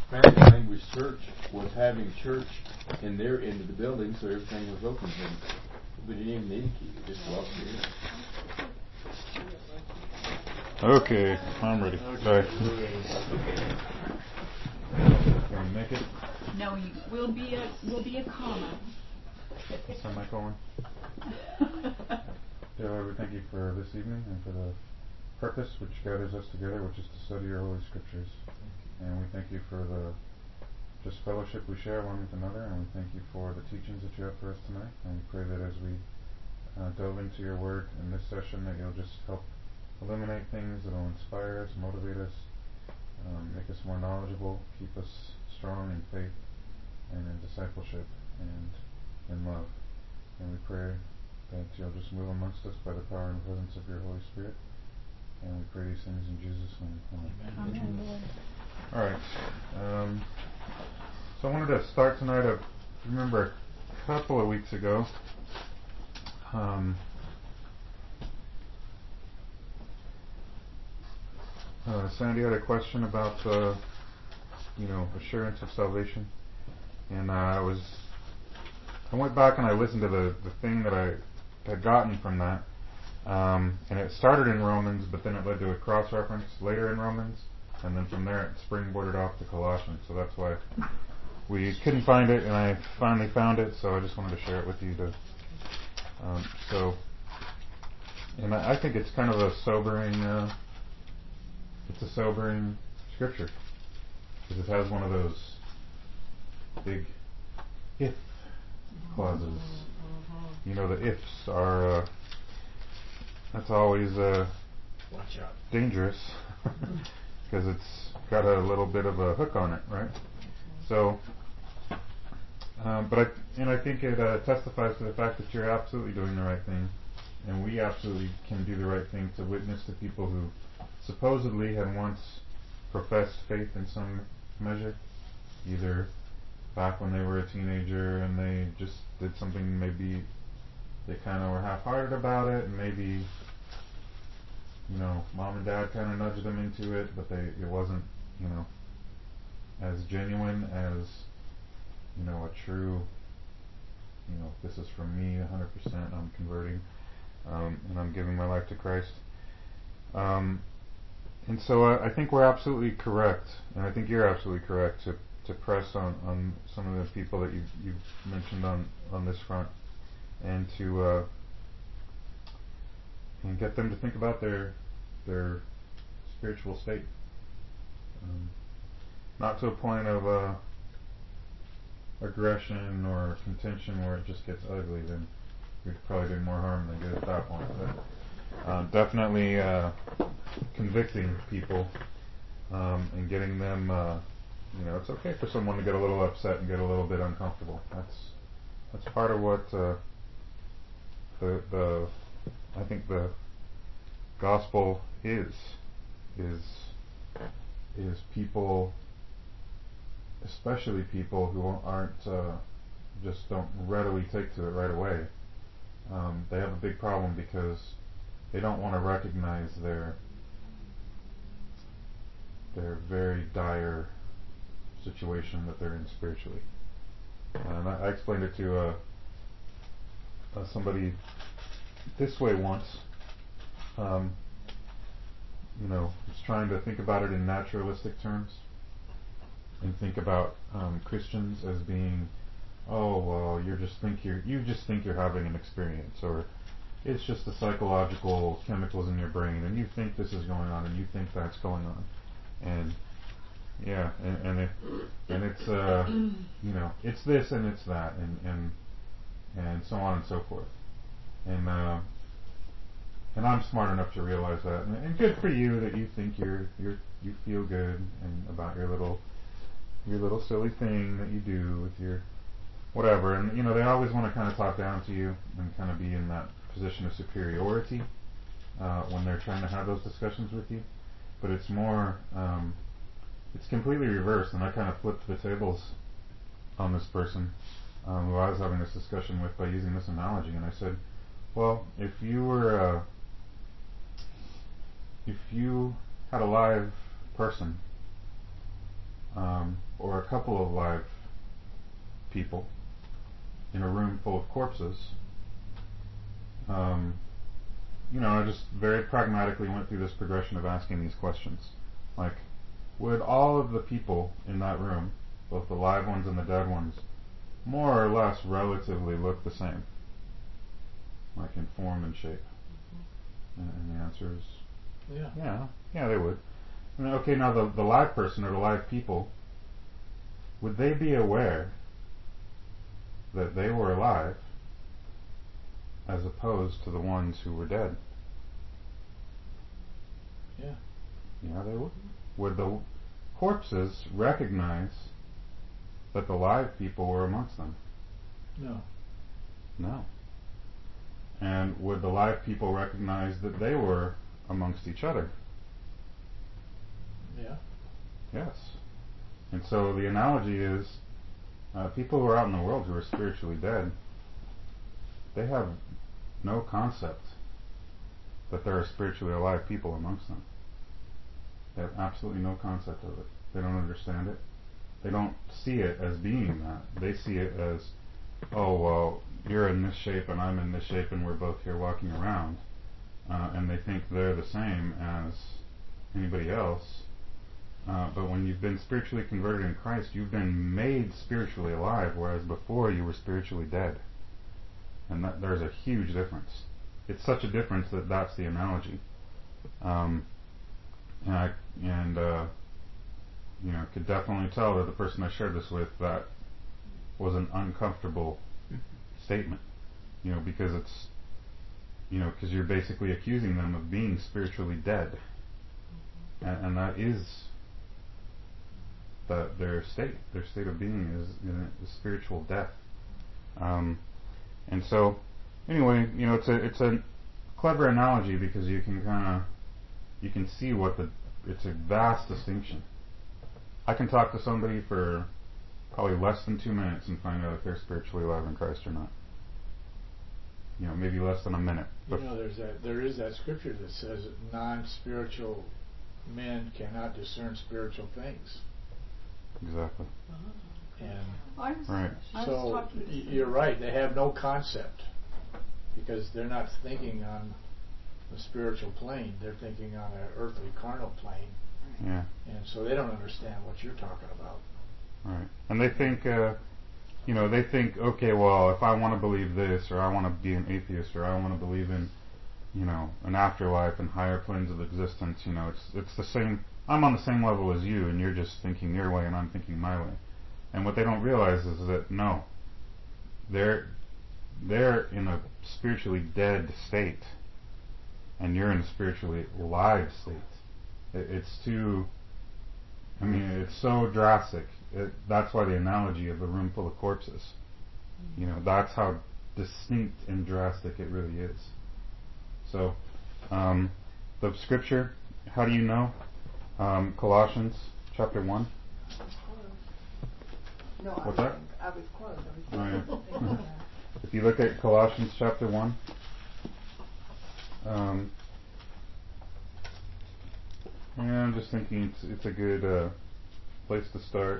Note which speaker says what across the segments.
Speaker 1: Family Language Church was having church in their end of the building, so everything was open to them. We didn't even need a key. We just walked in.
Speaker 2: Okay, I'm ready. Sorry. Can we make it?
Speaker 3: No, will be a comma.
Speaker 2: Semicolon. Dear Lord, we thank you for this evening and for the purpose which gathers us together, which is to study your Holy Scriptures. And we thank you for the just fellowship we share one with another, and we thank you for the teachings that you have for us tonight. And we pray that as we delve into your word in this session, that you'll just help illuminate things that will inspire us, motivate us, make us more knowledgeable, keep us strong in faith and in discipleship and in love. And we pray that you'll just move amongst us by the power and presence of your Holy Spirit. And we pray these things in Jesus' name. Amen.
Speaker 3: Amen.
Speaker 2: All right. So I wanted to start tonight. I remember a couple of weeks ago, Sandy had a question about assurance of salvation, and I went back and I listened to the thing that I had gotten from that, and it started in Romans, but then it led to a cross reference later in Romans, and then from there it springboarded off to Colossians. So that's why we couldn't find it, and I finally found it. So I just wanted to share it with you. I think it's kind of a sobering. It's a sobering scripture because it has one of those big if clauses. You know, the ifs are that's always
Speaker 1: Watch out.
Speaker 2: dangerous because it's got a little bit of a hook on it, right? So, I think it testifies to the fact that you're absolutely doing the right thing, and we absolutely can do the right thing to witness to people who supposedly had once professed faith in some measure, either back when they were a teenager and they just did something, maybe they kind of were half-hearted about it, and maybe mom and dad kind of nudged them into it, but it wasn't as genuine as a true this is from me 100%, I'm converting and I'm giving my life to Christ. And so I think we're absolutely correct, and I think you're absolutely correct to press on some of the people that you've mentioned on this front, and to and get them to think about their spiritual state, not to a point of aggression or contention where it just gets ugly. Then we'd probably do more harm than good at that point. But definitely convicting people and getting them. It's okay for someone to get a little upset and get a little bit uncomfortable. That's part of what I think the gospel is people, especially people who aren't just don't readily take to it right away. They have a big problem because they don't want to recognize their very dire situation that they're in spiritually. And I explained it to somebody this way once. Was trying to think about it in naturalistic terms and think about Christians as being, oh well, you just think you're having an experience, or it's just the psychological chemicals in your brain, and you think this is going on, and you think that's going on, and yeah, and it's it's this and it's that, and so on and so forth, and I'm smart enough to realize that, and good for you that you think you feel good and about your little silly thing that you do with your whatever, and they always want to kind of talk down to you and kind of be in that position of superiority when they're trying to have those discussions with you. But it's more, it's completely reversed, and I kind of flipped the tables on this person who I was having this discussion with by using this analogy, and I said, well, if you had a live person or a couple of live people in a room full of corpses, I just very pragmatically went through this progression of asking these questions. Like, would all of the people in that room, both the live ones and the dead ones, more or less relatively look the same? Like in form and shape? And the answer is yeah, they would. Okay, now the live person or the live people, would they be aware that they were alive as opposed to the ones who were dead?
Speaker 4: Yeah.
Speaker 2: Yeah, they would. Would the corpses recognize that the live people were amongst them?
Speaker 4: No.
Speaker 2: No. And would the live people recognize that they were amongst each other?
Speaker 4: Yeah.
Speaker 2: Yes. And so the analogy is, people who are out in the world who are spiritually dead, they have no concept that there are spiritually alive people amongst them. They have absolutely no concept of it. They don't understand it. They don't see it as being that. They see it as, oh, well, you're in this shape and I'm in this shape and we're both here walking around. And they think they're the same as anybody else. But when you've been spiritually converted in Christ, you've been made spiritually alive, whereas before you were spiritually dead. And there's a huge difference. It's such a difference that that's the analogy. Could definitely tell that the person I shared this with, that was an uncomfortable statement. Because it's, because you're basically accusing them of being spiritually dead. And that is that their state of being is spiritual death. And so, anyway, it's a clever analogy because you can see it's a vast distinction. I can talk to somebody for probably less than 2 minutes and find out if they're spiritually alive in Christ or not. Maybe less than a minute.
Speaker 4: There is that scripture that says non-spiritual men cannot discern spiritual things.
Speaker 2: Exactly.
Speaker 4: And
Speaker 2: right.
Speaker 4: So you're right. They have no concept because they're not thinking on the spiritual plane. They're thinking on an earthly, carnal plane.
Speaker 2: Yeah.
Speaker 4: And so they don't understand what you're talking about.
Speaker 2: Right. And they think, okay, well, if I want to believe this, or I want to be an atheist, or I want to believe in, an afterlife and higher planes of existence, it's the same. I'm on the same level as you, and you're just thinking your way, and I'm thinking my way. And what they don't realize is that no, they're in a spiritually dead state, and you're in a spiritually alive state. It's so drastic. That's why the analogy of a room full of corpses. That's how distinct and drastic it really is. So, the scripture, how do you know? Colossians chapter 1.
Speaker 5: No,
Speaker 2: What's that?
Speaker 5: I was close.
Speaker 2: If you look at Colossians chapter 1, I'm just thinking it's a good place to start.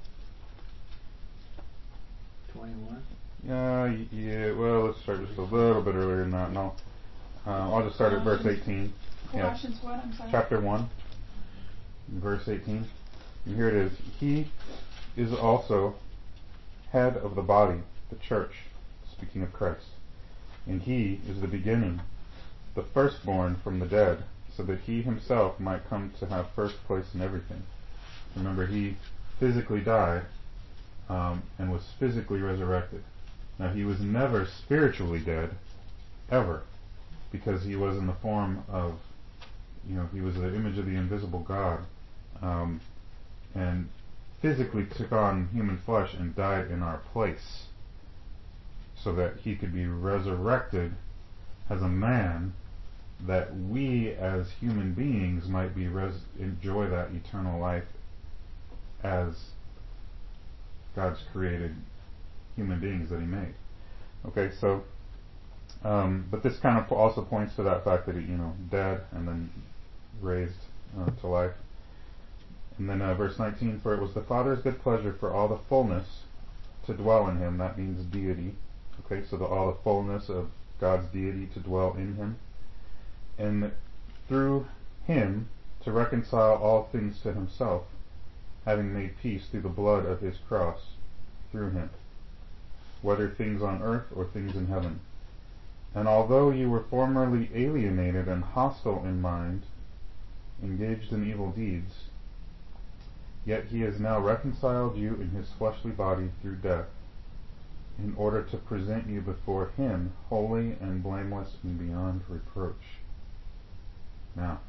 Speaker 4: 21?
Speaker 2: Yeah, well, let's start just a little bit earlier than that. No. I'll just start at verse 18.
Speaker 3: Colossians what? I'm sorry.
Speaker 2: Chapter 1, verse 18. And here it is. He is also head of the body, the church, speaking of Christ. And he is the beginning, the firstborn from the dead, so that he himself might come to have first place in everything. Remember, he physically died and was physically resurrected. Now, he was never spiritually dead, ever, because he was in the form of, he was the image of the invisible God, and physically took on human flesh and died in our place, so that he could be resurrected as a man, that we as human beings might be enjoy that eternal life as God's created human beings that he made. Okay, so but this kind of also points to that fact that he, dead and then raised to life. And then verse 19, for it was the Father's good pleasure for all the fullness to dwell in him. That means deity. Okay, so all the fullness of God's deity to dwell in him. And through him to reconcile all things to himself, having made peace through the blood of his cross, through him, whether things on earth or things in heaven. And although you were formerly alienated and hostile in mind, engaged in evil deeds, yet he has now reconciled you in his fleshly body through death, in order to present you before him holy and blameless and beyond reproach. Now,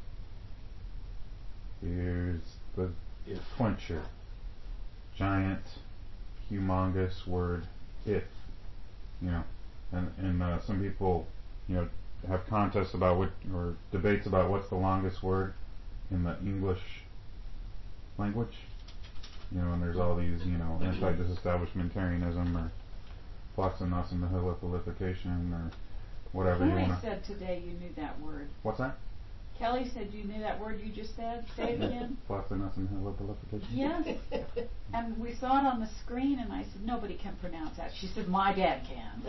Speaker 2: here's the clincher. Giant, humongous word, if. And some people, have contests about or debates about what's the longest word in the English language. And there's all these, anti-disestablishmentarianism or Floxenosimahilipalification or whatever you
Speaker 3: Kelly
Speaker 2: want to.
Speaker 3: said today you knew that word.
Speaker 2: What's that?
Speaker 3: Kelly said you knew that word you just said. Say it again.
Speaker 2: Floxenosimahilipalification.
Speaker 3: Yes. And we saw it on the screen, and I said, nobody can pronounce that. She said, my dad can.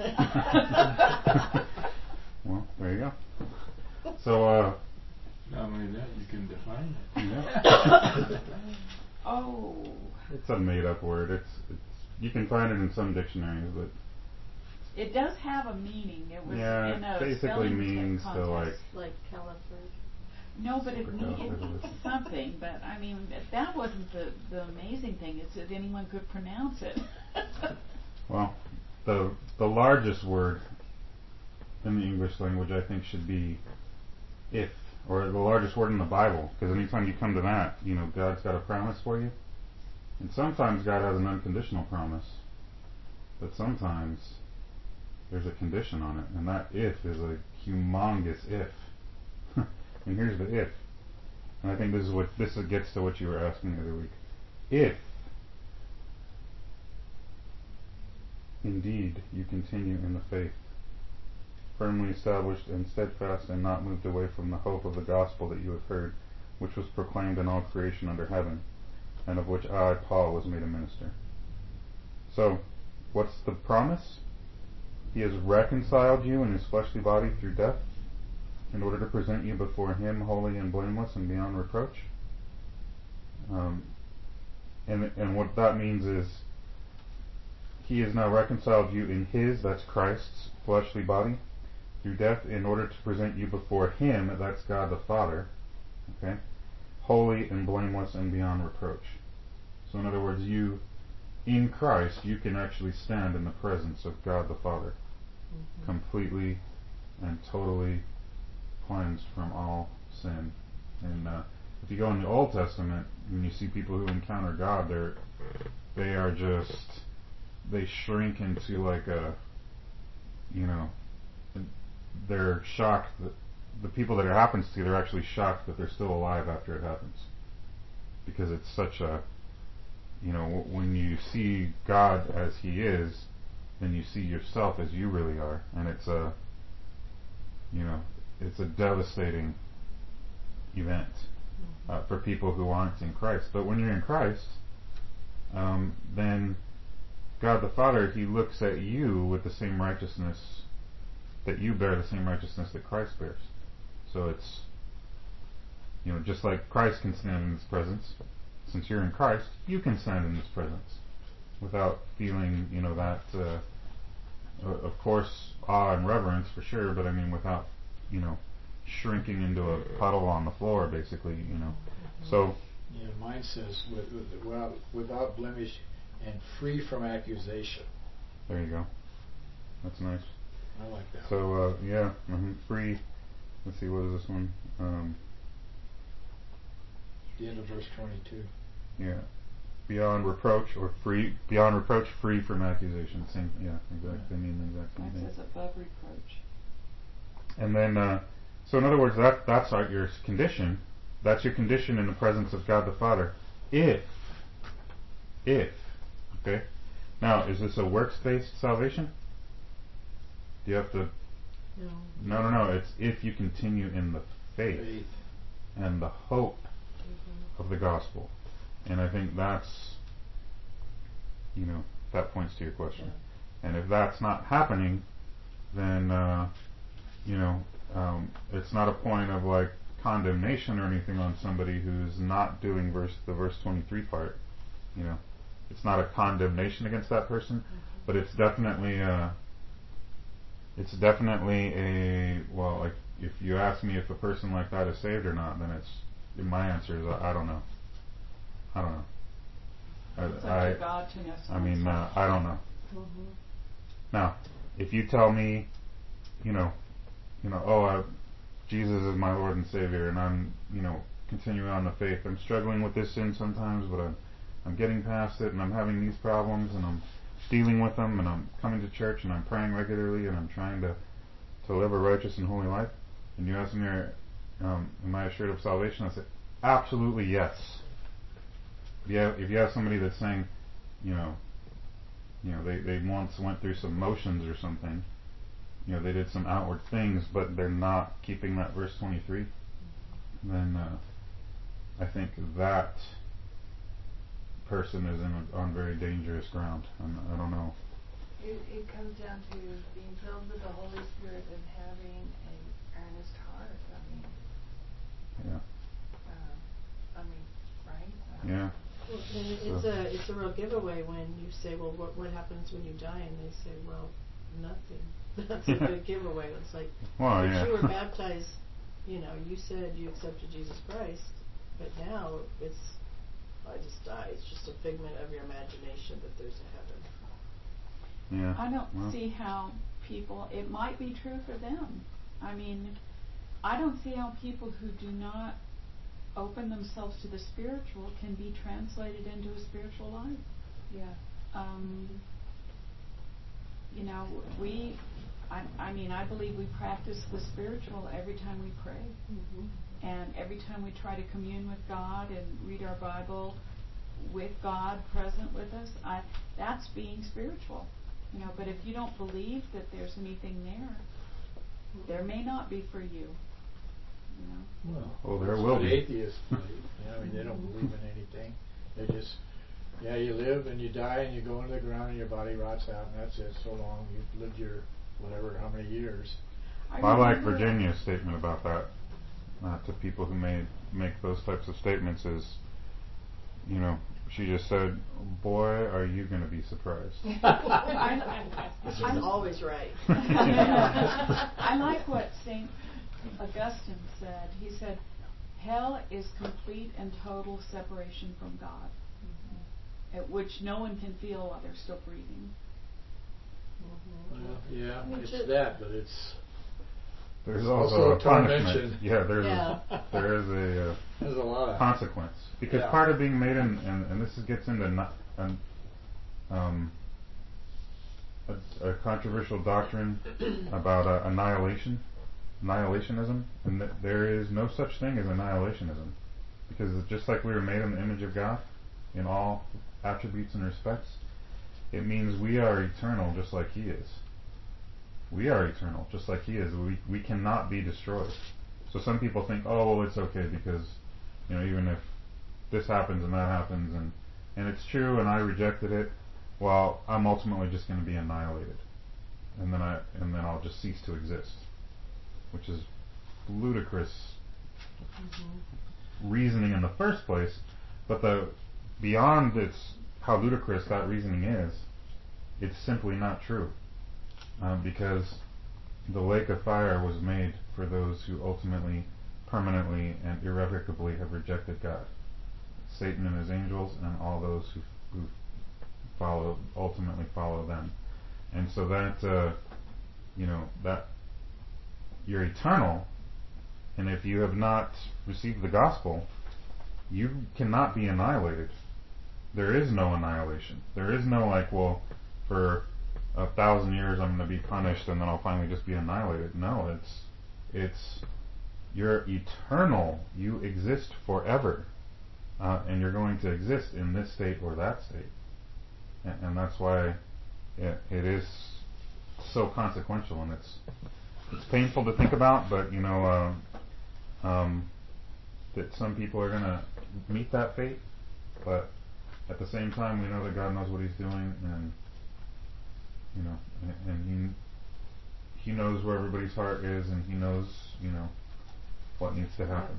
Speaker 2: Well, there you go. So,
Speaker 1: not only that, you can define it.
Speaker 2: Yeah.
Speaker 3: Oh.
Speaker 2: It's a made-up word. It's you can find it in some dictionaries, but
Speaker 3: it does have a meaning. It was
Speaker 2: yeah,
Speaker 3: in a
Speaker 2: basically
Speaker 3: spelling
Speaker 2: means
Speaker 3: contest.
Speaker 2: To
Speaker 5: like California.
Speaker 3: No, but it means something. But I mean, that wasn't the amazing thing. It's that anyone could pronounce it.
Speaker 2: Well, the largest word in the English language, I think, should be if, or the largest word in the Bible. Because anytime you come to that, God's got a promise for you, and sometimes God has an unconditional promise, but sometimes there's a condition on it, and that if is a humongous if. And here's the if. And I think this gets to what you were asking the other week. If indeed you continue in the faith, firmly established and steadfast, and not moved away from the hope of the gospel that you have heard, which was proclaimed in all creation under heaven, and of which I, Paul, was made a minister. So, what's the promise? He has reconciled you in his fleshly body through death, in order to present you before him holy and blameless and beyond reproach. And what that means is he has now reconciled you in his, that's Christ's, fleshly body through death, in order to present you before him, that's God the Father, okay, holy and blameless and beyond reproach. So in other words, you, in Christ, you can actually stand in the presence of God the Father, completely and totally cleansed from all sin. And if you go in the Old Testament and you see people who encounter God, they shrink into like a, they're shocked that the people that it happens to, they're actually shocked that they're still alive after it happens, because it's such a, when you see God as he is, then you see yourself as you really are, and it's a devastating event for people who aren't in Christ. But when you're in Christ, then God the Father, he looks at you with the same righteousness that you bear, the same righteousness that Christ bears. So it's, just like Christ can stand in his presence, since you're in Christ, you can stand in his presence without feeling, that, of course, awe and reverence for sure, but I mean without, shrinking into a puddle on the floor, basically, So.
Speaker 4: Yeah, mine says without blemish and free from accusation.
Speaker 2: There you go. That's nice.
Speaker 4: I like that.
Speaker 2: So free. Let's see, what is this one?
Speaker 4: The end of verse 22.
Speaker 2: Yeah, beyond reproach or free. Beyond reproach, free from accusation. Same. Yeah, exactly. They mean the exact same thing.
Speaker 3: That says above reproach.
Speaker 2: And then, so in other words, that's like your condition. That's your condition in the presence of God the Father. If. Okay. Now, is this a works-based salvation? Do you have to? No. It's if you continue in the faith. And the hope of the gospel. And I think that's, that points to your question. Yeah. And if that's not happening, then, it's not a point of like condemnation or anything on somebody who's not doing the verse 23 part. It's not a condemnation against that person, mm-hmm. but it's definitely like if you ask me if a person like that is saved or not, then my answer is I don't know.
Speaker 3: It's up to God to know.
Speaker 2: I don't know.
Speaker 3: Mm-hmm.
Speaker 2: Now, if you tell me, Jesus is my Lord and Savior, and I'm, continuing on the faith. I'm struggling with this sin sometimes, but I'm getting past it, and I'm having these problems, and I'm dealing with them, and I'm coming to church, and I'm praying regularly, and I'm trying to live a righteous and holy life. And you ask me, am I assured of salvation? I say, absolutely yes. If you have somebody that's saying, they once went through some motions or something, they did some outward things, but they're not keeping that verse 23, then I think that person is on very dangerous ground. I don't know.
Speaker 5: It comes down to being filled with the Holy Spirit and having an earnest heart.
Speaker 2: Yeah.
Speaker 5: Right?
Speaker 2: Yeah.
Speaker 6: Well, it's a real giveaway when you say, well, what happens when you die? And they say, well, nothing. That's a good giveaway. It's like, if you were baptized, you said you accepted Jesus Christ, but now I just die. It's just a figment of your imagination that there's a heaven.
Speaker 2: Yeah.
Speaker 3: I don't see how it might be true for them. I don't see how people who do not open themselves to the spiritual can be translated into a spiritual life.
Speaker 5: Yeah.
Speaker 3: I believe we practice the spiritual every time we pray.
Speaker 5: Mm-hmm.
Speaker 3: And every time we try to commune with God and read our Bible with God present with us, that's being spiritual. But if you don't believe that there's anything there may not be for you.
Speaker 4: Well,
Speaker 2: there will be.
Speaker 4: Atheists believe. They don't believe in anything. They just, you live and you die and you go into the ground and your body rots out, and that's it. So long you've lived your whatever, how many years.
Speaker 2: I like Virginia's statement about that. To people who may make those types of statements is, she just said, "Boy, are you going to be surprised."
Speaker 6: She's always right.
Speaker 3: I like what St. Augustine said. He said, hell is complete and total separation from God, at which no one can feel while they're still breathing.
Speaker 4: Well, it's that, but
Speaker 2: there's also a punishment.
Speaker 4: tormention.
Speaker 2: Yeah, there is
Speaker 4: there's a lot of
Speaker 2: consequence, because part of being made and this gets into a controversial doctrine about annihilationism, and that there is no such thing as annihilationism, because just like we were made in the image of God in all attributes and respects, it means we are eternal just like He is. We are eternal just like He is. We cannot be destroyed. So some people think, oh, well, it's okay because even if this happens and that happens, and it's true, and I rejected it, well, I'm ultimately just going to be annihilated, and then I'll just cease to exist, which is ludicrous reasoning in the first place. But beyond how ludicrous that reasoning is, it's simply not true, because the lake of fire was made for those who ultimately, permanently, and irrevocably have rejected God. Satan and his angels, and all those who ultimately follow them. And so that that you're eternal, and if you have not received the gospel, you cannot be annihilated. There is no annihilation. There is no for 1,000 years I'm going to be punished and then I'll finally just be annihilated. No, it's you're eternal. You exist forever, and you're going to exist in this state or that state, and that's why it is so consequential, and it's painful to think about, but that some people are going to meet that fate, But at the same time, we know that God knows what He's doing, and and He knows where everybody's heart is, and He knows what needs to happen.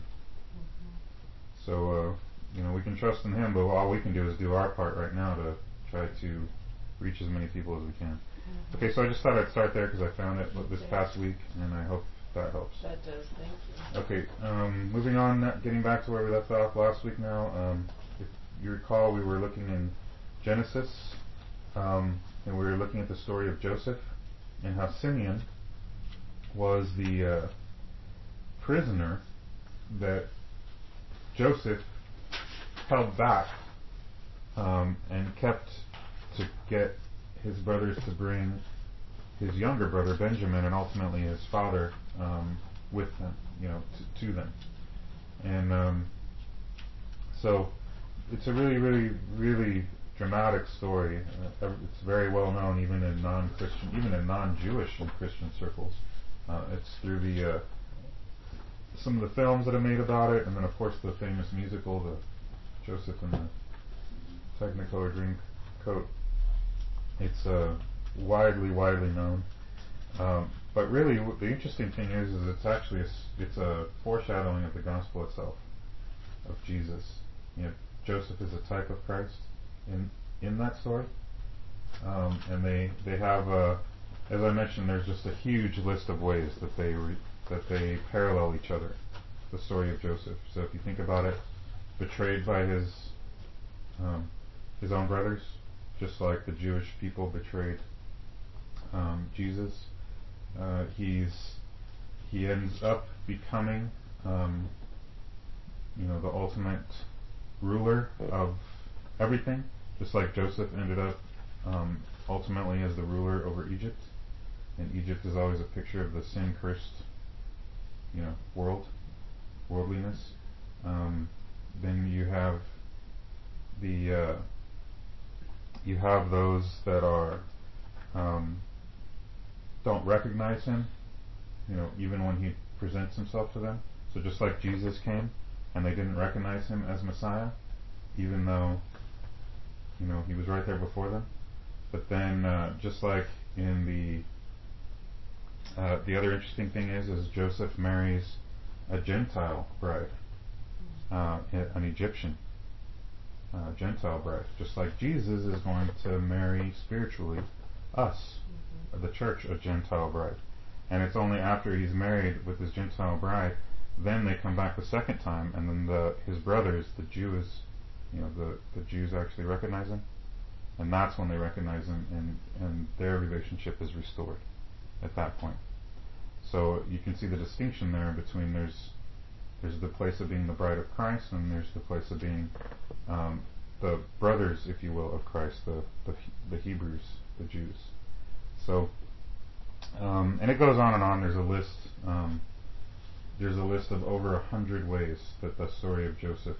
Speaker 2: So we can trust in Him, but all we can do is do our part right now to try to reach as many people as we can. Okay, so I just thought I'd start there because I found it this past week, and I hope that helps.
Speaker 6: That does, thank you.
Speaker 2: Okay, moving on, getting back to where we left off last week now. If you recall, we were looking in Genesis, and we were looking at the story of Joseph, and how Simeon was the prisoner that Joseph held back and kept to get his brothers to bring his younger brother Benjamin and ultimately his father with them, to them. And so it's a really, really, really dramatic story. It's very well known even in non-Christian, even in non-Jewish and Christian circles. It's through the some of the films that are made about it, and then of course the famous musical, the Joseph and the Technicolor Dreamcoat. It's widely known. But really, the interesting thing is it's actually it's a foreshadowing of the gospel itself, of Jesus. Joseph is a type of Christ in that story, and they have, as I mentioned, there's just a huge list of ways that they parallel each other. The story of Joseph. So if you think about it, betrayed by his own brothers, just like the Jewish people betrayed Jesus. He ends up becoming the ultimate ruler of everything, just like Joseph ended up ultimately as the ruler over Egypt. And Egypt is always a picture of the sin-cursed worldliness. Then you have those that are don't recognize him, even when he presents himself to them. So just like Jesus came and they didn't recognize him as Messiah, even though he was right there before them. But then just like in the other interesting thing is Joseph marries a Gentile bride, an Egyptian Gentile bride, just like Jesus is going to marry spiritually us, the church, a Gentile bride. And it's only after he's married with his Gentile bride, then they come back the second time, and then his brothers, the Jews, the Jews actually recognize him, and that's when they recognize him, and their relationship is restored at that point. So you can see the distinction there between there's the place of being the bride of Christ, and there's the place of being the brothers, if you will, of Christ, the Hebrews, the Jews. So, and it goes on and on. There's a list. There's a list of over 100 ways that the story of Joseph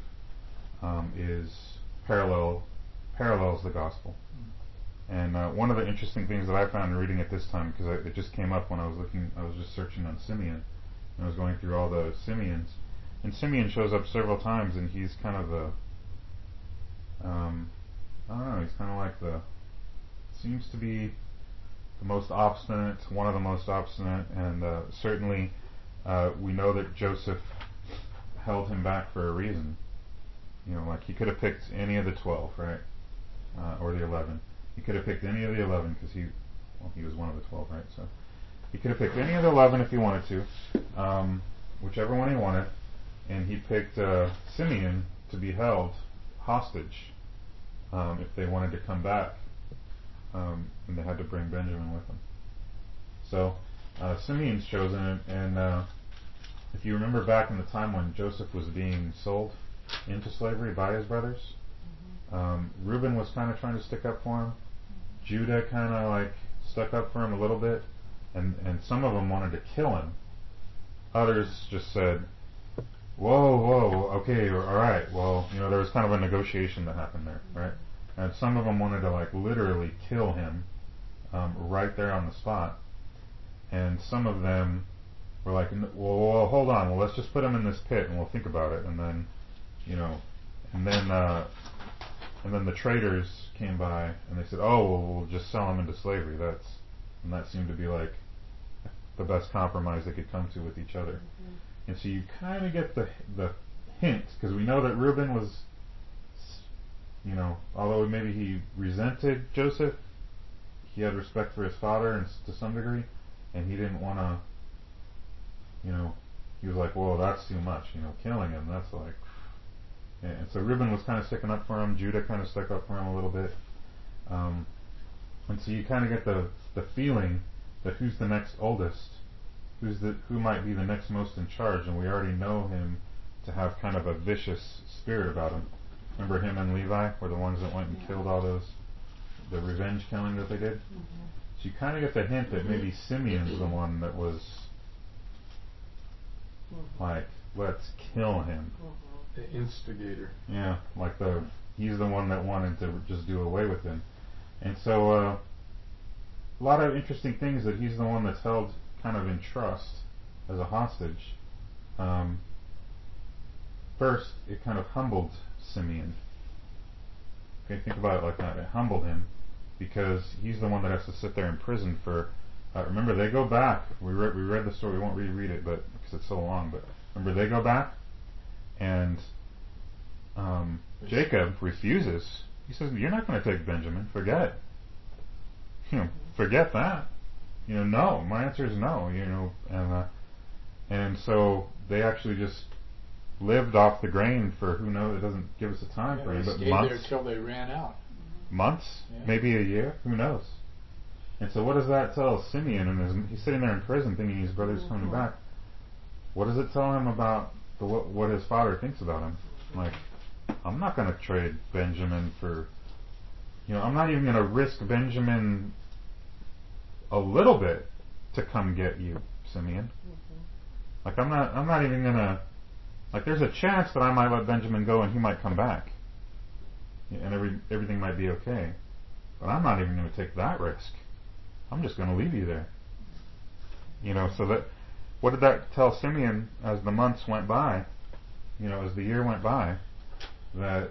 Speaker 2: parallels the gospel. And one of the interesting things that I found in reading it this time, because it just came up when I was just searching on Simeon, and I was going through all the Simeons, and Simeon shows up several times, and he's kind of he's kind of like seems to be the most obstinate, one of the most obstinate, and certainly we know that Joseph held him back for a reason. Like he could have picked any of the 12, right? Or the 11. He could have picked any of the 11 because he was one of the 12, right? So he could have picked any of the 11 if he wanted to, whichever one he wanted, and he picked Simeon to be held hostage if they wanted to come back, and they had to bring Benjamin with them. So Simeon's chosen, and if you remember back in the time when Joseph was being sold into slavery by his brothers, Reuben was kind of trying to stick up for him. Judah kind of like stuck up for him a little bit, and some of them wanted to kill him. Others just said, whoa, okay, alright, well, there was kind of a negotiation that happened there, right? And some of them wanted to like literally kill him right there on the spot. And some of them were like, well, hold on, let's just put him in this pit and we'll think about it. And then, And then the traders came by and they said, "Oh, well, we'll just sell him into slavery." And that seemed to be like the best compromise they could come to with each other. Mm-hmm. And so you kind of get the hint, because we know that Reuben was, although maybe he resented Joseph, he had respect for his father and to some degree, and he didn't want to, he was like, "Whoa, that's too much, killing him, that's like," and so Reuben was kind of sticking up for him, Judah kind of stuck up for him a little bit, and so you kind of get the feeling that who's the next oldest, who might be the next most in charge, and we already know him to have kind of a vicious spirit about him. Remember him and Levi were the ones that went and killed all the revenge killing that they did? Mm-hmm. So you kind of get the hint that maybe Simeon's the one that was like, let's kill him.
Speaker 1: The instigator.
Speaker 2: Yeah, like he's the one that wanted to just do away with him. And so a lot of interesting things that he's the one that's held kind of in trust as a hostage. First, it kind of humbled Simeon. Okay, think about it like that. It humbled him because he's the one that has to sit there in prison for. Remember, they go back. We read the story. We won't reread it, but because it's so long. But remember, they go back, and Jacob refuses. He says, "You're not going to take Benjamin. Forget it. Forget that. No. My answer is no. And so they actually just lived off the grain for who knows. It doesn't give us a time frame, but months.
Speaker 4: There till they ran out.
Speaker 2: Months, maybe a year. Who knows? And so, what does that tell Simeon? And he's sitting there in prison, thinking his brother's coming back. What does it tell him about what his father thinks about him? Like, I'm not going to trade Benjamin for. I'm not even going to risk Benjamin a little bit to come get you, Simeon. Like, I'm not even going to. Like, there's a chance that I might let Benjamin go and he might come back, and everything might be okay. But I'm not even going to take that risk. I'm just going to leave you there. So that, what did that tell Simeon as the months went by? As the year went by, that,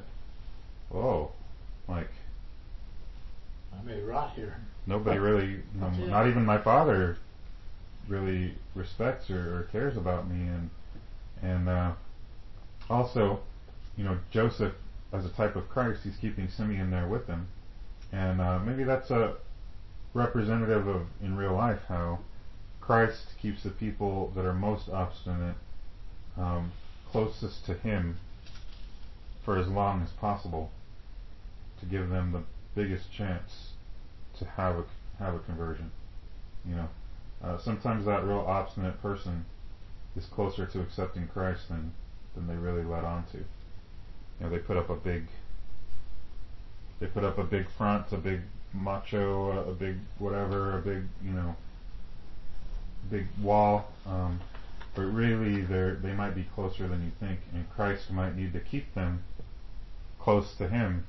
Speaker 2: like,
Speaker 4: I may rot here.
Speaker 2: Nobody really, not even my father, really respects or cares about me, and also, Joseph, as a type of Christ, he's keeping Simeon there with him. And maybe that's a representative of, in real life, how Christ keeps the people that are most obstinate closest to him for as long as possible, to give them the biggest chance to have a conversion. Sometimes that real obstinate person is closer to accepting Christ than they really let on to. They put up a big front, a big macho, a big whatever, a big big wall, but really they might be closer than you think, and Christ might need to keep them close to him,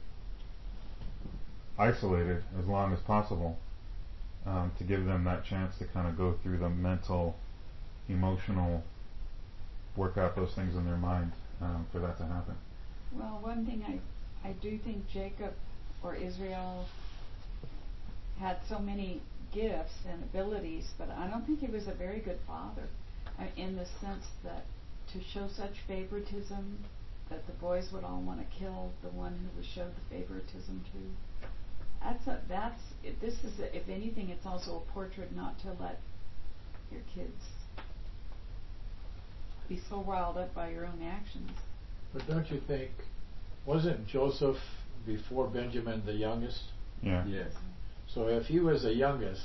Speaker 2: isolated as long as possible, to give them that chance to kind of go through the mental, emotional, work out those things in their mind, for that to happen.
Speaker 3: Well, one thing I do think Jacob or Israel had so many gifts and abilities, but I don't think he was a very good father, in the sense that to show such favoritism that the boys would all want to kill the one who was showed the favoritism to. If anything, it's also a portrait not to let your kids be so riled up by your own actions.
Speaker 4: But don't you think, wasn't Joseph before Benjamin the youngest?
Speaker 2: Yeah.
Speaker 1: Yes.
Speaker 4: So if he was the youngest,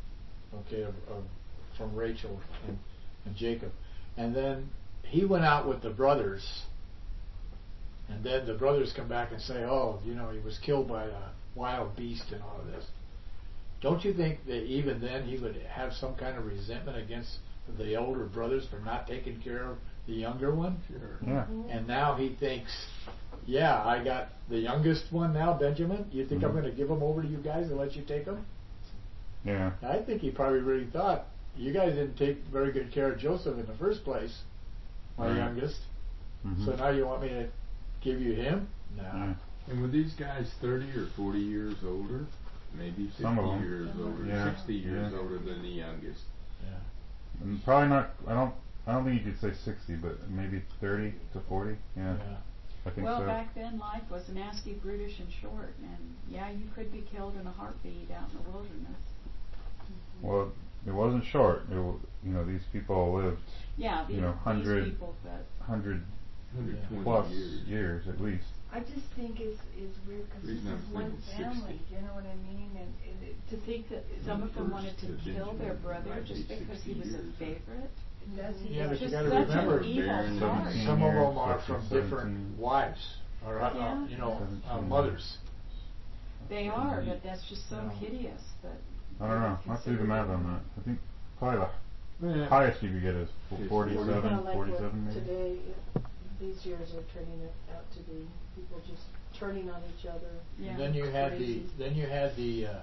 Speaker 4: from Rachel and Jacob, and then he went out with the brothers, and then the brothers come back and say, he was killed by a wild beast and all of this. Don't you think that even then he would have some kind of resentment against the older brothers for not taking care of the younger one?
Speaker 1: Sure.
Speaker 2: Yeah.
Speaker 4: And now he thinks, I got the youngest one now, Benjamin. You think I'm going to give him over to you guys and let you take him?
Speaker 2: Yeah.
Speaker 4: I think he probably really thought, you guys didn't take very good care of Joseph in the first place, my youngest. Mm-hmm. So now you want me to give you him? No.
Speaker 1: And were these guys 30 or 40 years older? Maybe 50 years older, 60 years older than the youngest.
Speaker 2: Yeah. And probably not. I don't think you could say 60, but maybe 30 to 40. Yeah. I think so.
Speaker 3: Back then life was nasty, brutish, and short, and you could be killed in a heartbeat out in the wilderness.
Speaker 2: Well, it wasn't short. These people lived.
Speaker 3: Yeah, these
Speaker 2: 100
Speaker 3: people that
Speaker 2: 120 plus years at least.
Speaker 5: I just think it's weird because this is one family, you know what I mean? And
Speaker 3: to think that some of them wanted to kill their brother just because he was a favorite.
Speaker 4: Yeah, but you got to remember, some of them are from
Speaker 2: 17.
Speaker 4: different wives or mothers.
Speaker 3: They are, but that's just so hideous that.
Speaker 2: I don't know. I'll do the math on that. I think probably the highest you could get is 47, 47 maybe.
Speaker 6: Today, these years are turning it out to be people just turning on each other.
Speaker 3: Yeah.
Speaker 4: And then you had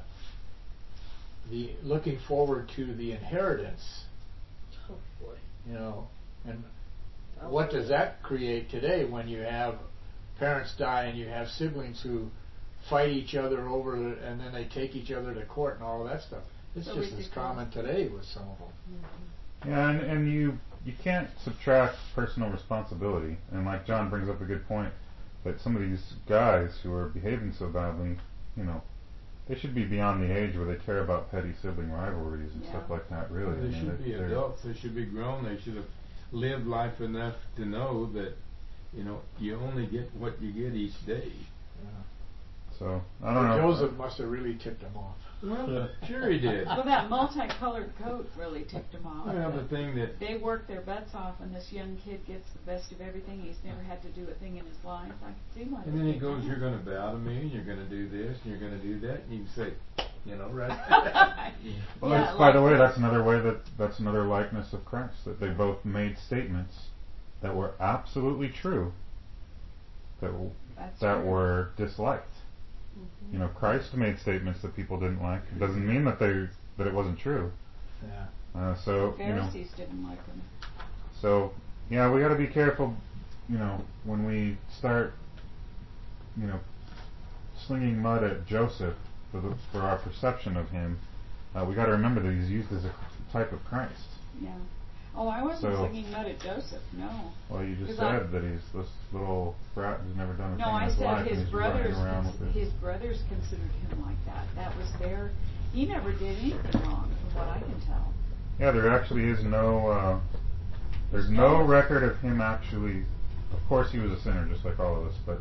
Speaker 4: the looking forward to the inheritance.
Speaker 6: Oh boy.
Speaker 4: And what does that create today when you have parents die and you have siblings who fight each other over, and then they take each other to court and all of that stuff? It's so just ridiculous. As common today with some of them.
Speaker 2: Mm-hmm. Yeah, and you can't subtract personal responsibility. And like John brings up a good point, that some of these guys who are behaving so badly, they should be beyond the age where they care about petty sibling rivalries and stuff like that, really.
Speaker 1: They should be adults. They should be grown. They should have lived life enough to know that, you only get what you get each day.
Speaker 2: Yeah. So, I don't know.
Speaker 4: Joseph must have really ticked them off.
Speaker 1: Well, sure he did.
Speaker 3: Well, that multicolored coat really ticked him off.
Speaker 1: Well, the thing that...
Speaker 3: They work their butts off, and this young kid gets the best of everything. He's never had to do a thing in his life. I can see why.
Speaker 1: And then he goes, you're going to bow to me, and you're going to do this, and you're going to do that, and you can say, right?
Speaker 2: Well, by the way, that's another likeness of Christ, that they both made statements that were absolutely true, that were disliked. Mm-hmm. Christ made statements that people didn't like. It doesn't mean that it wasn't true.
Speaker 4: Yeah.
Speaker 3: The Pharisees didn't like him.
Speaker 2: So we got to be careful. When we start, slinging mud at Joseph for our perception of him, we got to remember that he's used as a type of Christ.
Speaker 3: Yeah. Oh, I wasn't slinging mud at Joseph. No.
Speaker 2: Well, you just said that he's this little brat who's never done a thing in his life.
Speaker 3: No, I said his brothers considered him like that. That was he never did anything wrong, from what I can tell.
Speaker 2: Yeah, there actually is there's no record of him actually. Of course, he was a sinner, just like all of us. But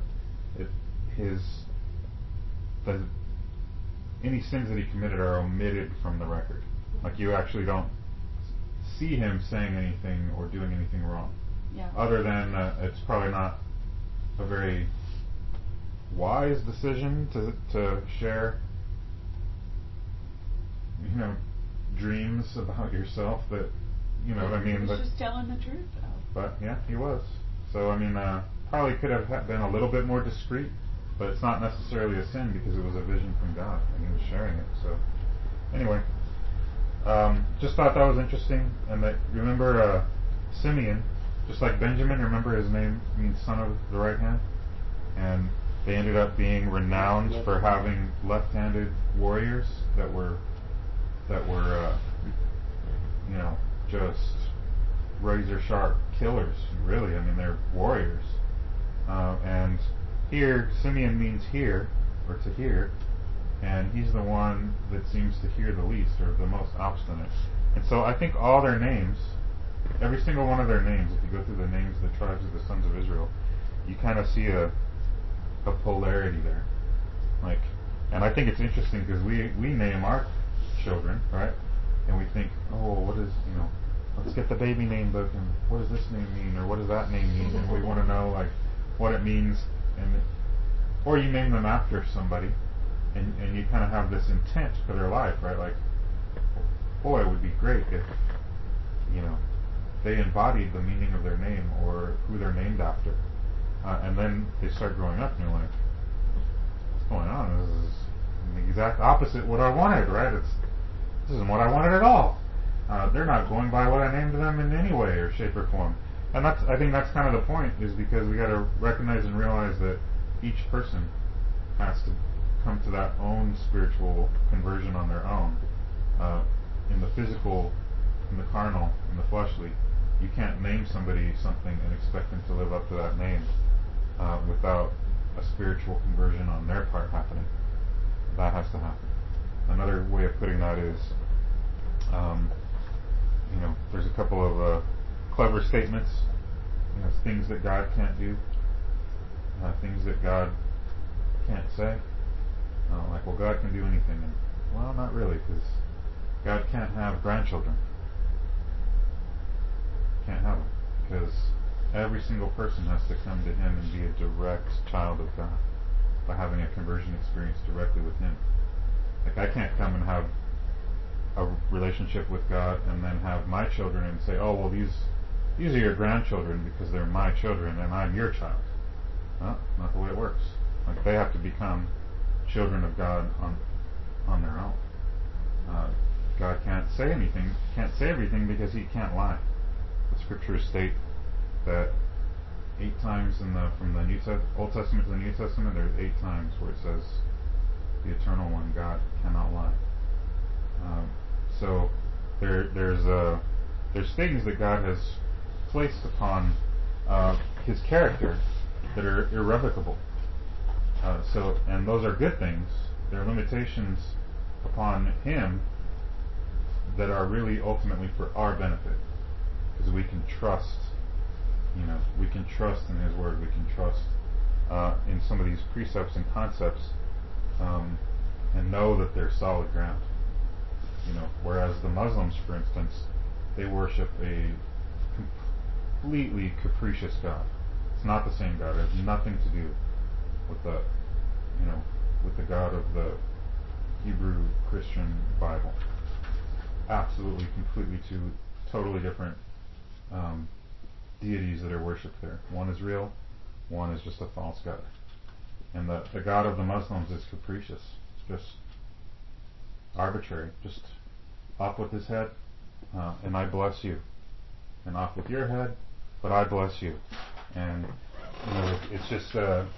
Speaker 2: any sins that he committed are omitted from the record. Like, you actually don't see him saying anything or doing anything wrong.
Speaker 3: Yeah.
Speaker 2: Other than it's probably not a very wise decision to share, dreams about yourself that, what I mean.
Speaker 3: He was just telling the truth, though.
Speaker 2: But yeah, he was. So probably could have been a little bit more discreet, but it's not necessarily a sin because it was a vision from God and he was sharing it. So anyway. Just thought that was interesting, and that remember Simeon, just like Benjamin. Remember his name means son of the right hand, and they ended up being renowned for having left-handed warriors that were just razor sharp killers. Really, they're warriors. And here Simeon means hear or to hear. And he's the one that seems to hear the least, or the most obstinate. And so I think all their names, every single one of their names, if you go through the names of the tribes of the sons of Israel, you kind of see a polarity there. And I think it's interesting because we name our children, right? And we think, let's get the baby name book, and what does this name mean, or what does that name mean? And we want to know what it means, or you name them after somebody. And you kind of have this intent for their life, right? Like, boy, it would be great if, they embodied the meaning of their name or who they're named after. And then they start growing up and you're like, what's going on? This is the exact opposite of what I wanted, right? This isn't what I wanted at all. They're not going by what I named them in any way or shape or form. And I think that's kind of the point, is because we got to recognize and realize that each person has to come to that own spiritual conversion on their own. In the physical, in the carnal, in the fleshly, you can't name somebody something and expect them to live up to that name without a spiritual conversion on their part happening. That has to happen. Another way of putting that is, there's a couple of clever statements, things that God can't do, things that God can't say. Like, well, God can do anything. And, well, not really, because God can't have grandchildren. Can't have them, because every single person has to come to Him and be a direct child of God by having a conversion experience directly with Him. Like, I can't come and have a relationship with God and then have my children and say, oh, well, these are your grandchildren because they're my children and I'm your child. No, not the way it works. Like, they have to become children of God on their own. God can't say anything, can't say everything because He can't lie. The scriptures state that 8 times from the Old Testament to the New Testament, there's 8 times where it says the Eternal One, God, cannot lie. So there's things that God has placed upon His character that are irrevocable. And those are good things. There are limitations upon Him that are really ultimately for our benefit, because we can trust. We can trust in His Word. We can trust in some of these precepts and concepts, and know that they're solid ground. Whereas the Muslims, for instance, they worship a completely capricious God. It's not the same God. It has nothing to do with the God of the Hebrew Christian Bible. Absolutely, completely two totally different deities that are worshipped there. One is real, one is just a false god. And the God of the Muslims is capricious. It's just arbitrary. Just off with his head, and I bless you. And off with your head, but I bless you. And it's just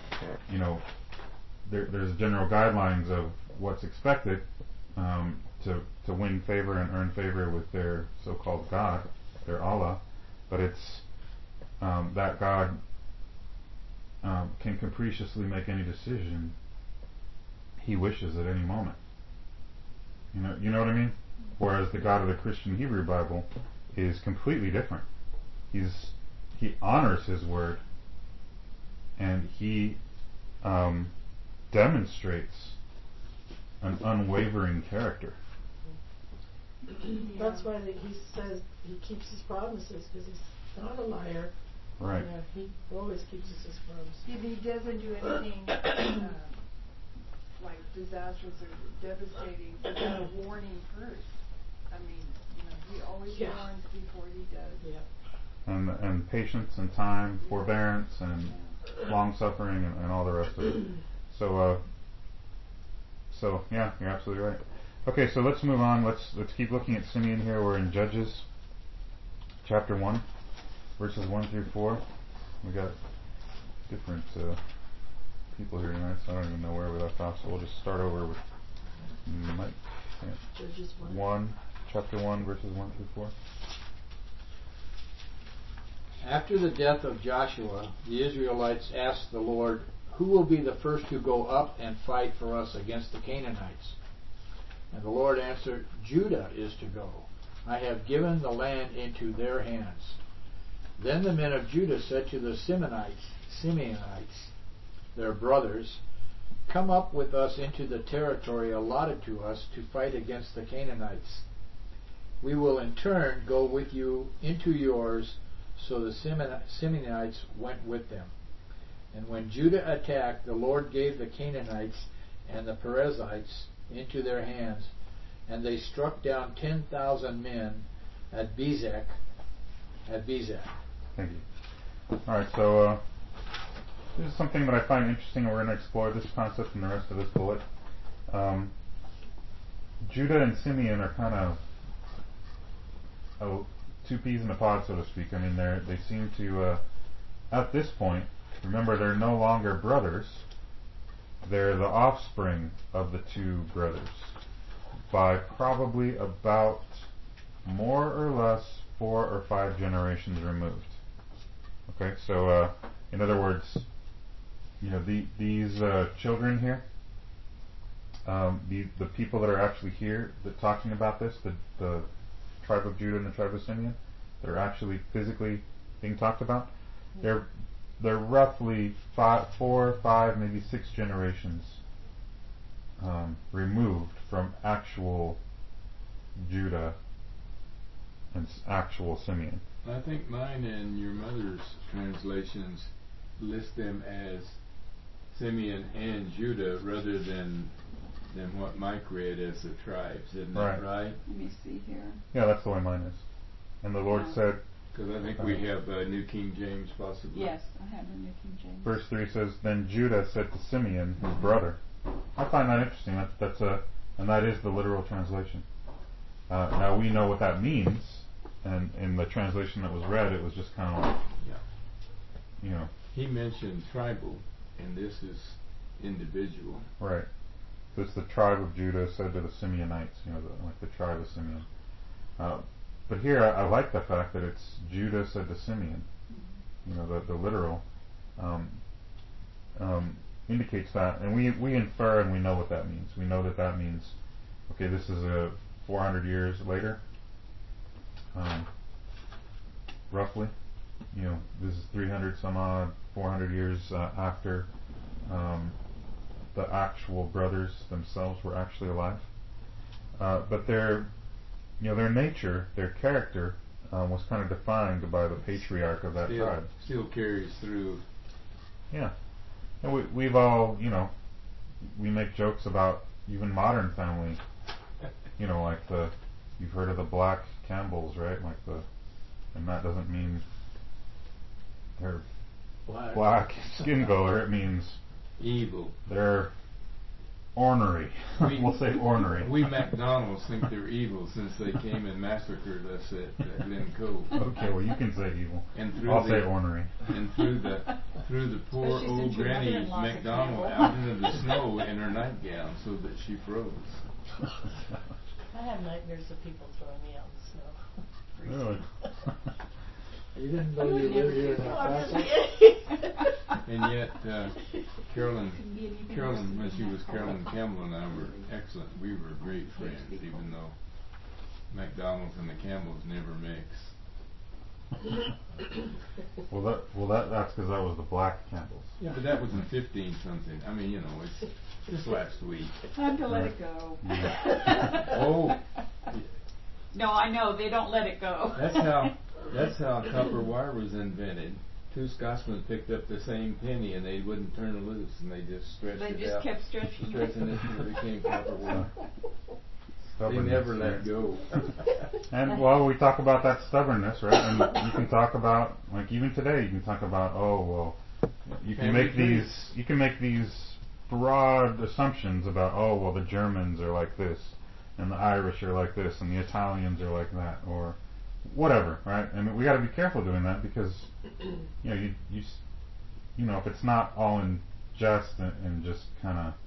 Speaker 2: there's general guidelines of what's expected to win favor and earn favor with their so-called God, their Allah. But it's that God can capriciously make any decision He wishes at any moment. You know what I mean? Whereas the God of the Christian Hebrew Bible is completely different. He honors His word, and He demonstrates an unwavering character.
Speaker 6: That's why He says He keeps His promises, because He's not a liar.
Speaker 2: Right.
Speaker 6: He always keeps His promises.
Speaker 5: He doesn't do anything like disastrous or devastating without a warning first. I mean, He always warns before He does.
Speaker 6: Yeah.
Speaker 2: And patience and time, forbearance and long suffering and all the rest of it. So yeah, you're absolutely right. Okay, so let's move on. Let's keep looking at Simeon here. We're in Judges chapter 1, verses 1 through 4. We got different people here tonight, so I don't even know where we left off. So we'll just start over with Mike. Yeah.
Speaker 6: Judges 1.
Speaker 2: Chapter 1, verses 1 through 4.
Speaker 4: After the death of Joshua, the Israelites asked the Lord, "Who will be the first to go up and fight for us against the Canaanites?" And the Lord answered, "Judah is to go. I have given the land into their hands." Then the men of Judah said to the Simeonites, their brothers, "Come up with us into the territory allotted to us to fight against the Canaanites. We will in turn go with you into yours." So the Simeonites went with them. And when Judah attacked, the Lord gave the Canaanites and the Perizzites into their hands, and they struck down 10,000 men at Bezek.
Speaker 2: Thank you. All right, so this is something that I find interesting, and we're going to explore this concept in the rest of this bullet. Judah and Simeon are kind of two peas in a pod, so to speak. I mean, they seem to, at this point, remember, they're no longer brothers. they're the offspring of the two brothers by probably about more or less 4 or 5 generations removed. Okay, so in other words, these children here, the people that are actually here that talking about this, the tribe of Judah and the tribe of Simeon, that are actually physically being talked about, they're roughly 4, 5, maybe 6 generations removed from actual Judah and actual Simeon.
Speaker 1: I think mine and your mother's translations list them as Simeon and Judah rather than what Mike read as the tribes. Isn't that right?
Speaker 3: Let me see here.
Speaker 2: Yeah, that's the way mine is. And the Lord said...
Speaker 1: Because I think we have New King James possibly.
Speaker 3: Yes, I have the New King James.
Speaker 2: Verse 3 says, Then Judah said to Simeon, his brother. I find that interesting. And that is the literal translation. Now we know what that means, and in the translation that was read, it was just kind of like,
Speaker 1: He mentioned tribal, and this is individual.
Speaker 2: Right. So it's the tribe of Judah said to the Simeonites, like the tribe of Simeon. But here I like the fact that it's Judah said to Simeon. The literal indicates that, and we infer and we know what that means. We know that means, okay, this is 400 years later, roughly. This is 300 some odd, 400 years after the actual brothers themselves were actually alive. But their nature, their character, was kind of defined by the patriarch of that tribe.
Speaker 1: Still carries through.
Speaker 2: Yeah. And we've all, we make jokes about even modern family. Like you've heard of the black Campbells, right? And that doesn't mean they're black skin color. It means
Speaker 1: evil.
Speaker 2: They're ornery. We'll say ornery.
Speaker 1: We McDonald's think they're evil since they came and massacred us at Glen Cove.
Speaker 2: Okay, well you can say evil. I'll say ornery.
Speaker 1: And threw the poor old granny McDonald out into the snow in her nightgown so that she froze.
Speaker 6: I have nightmares of people throwing me out in the snow.
Speaker 2: Really?
Speaker 4: You didn't know you lived here in El Paso?
Speaker 1: And yet, Carolyn, when she was Carolyn Campbell and I were excellent. We were great friends, even though McDonald's and the Campbells never mix.
Speaker 2: Well, that's because that was the black Campbells.
Speaker 1: Yeah, but that was in 15 something. I mean, it's just last week.
Speaker 3: Time to let it go.
Speaker 1: Oh.
Speaker 3: No, I know they don't let it go.
Speaker 1: That's how copper wire was invented. 2 Scotsmen picked up the same penny and they wouldn't turn it loose, and they just stretched it out.
Speaker 3: They just kept stretching
Speaker 1: it until it became copper wire. They never let go.
Speaker 2: And we talk about that stubbornness, right? And you can talk about, like even today, you can talk about, you can make these broad assumptions about, the Germans are like this, and the Irish are like this, and the Italians are like that, or whatever, right? And we got to be careful doing that because, you if it's not all in jest and just kind of,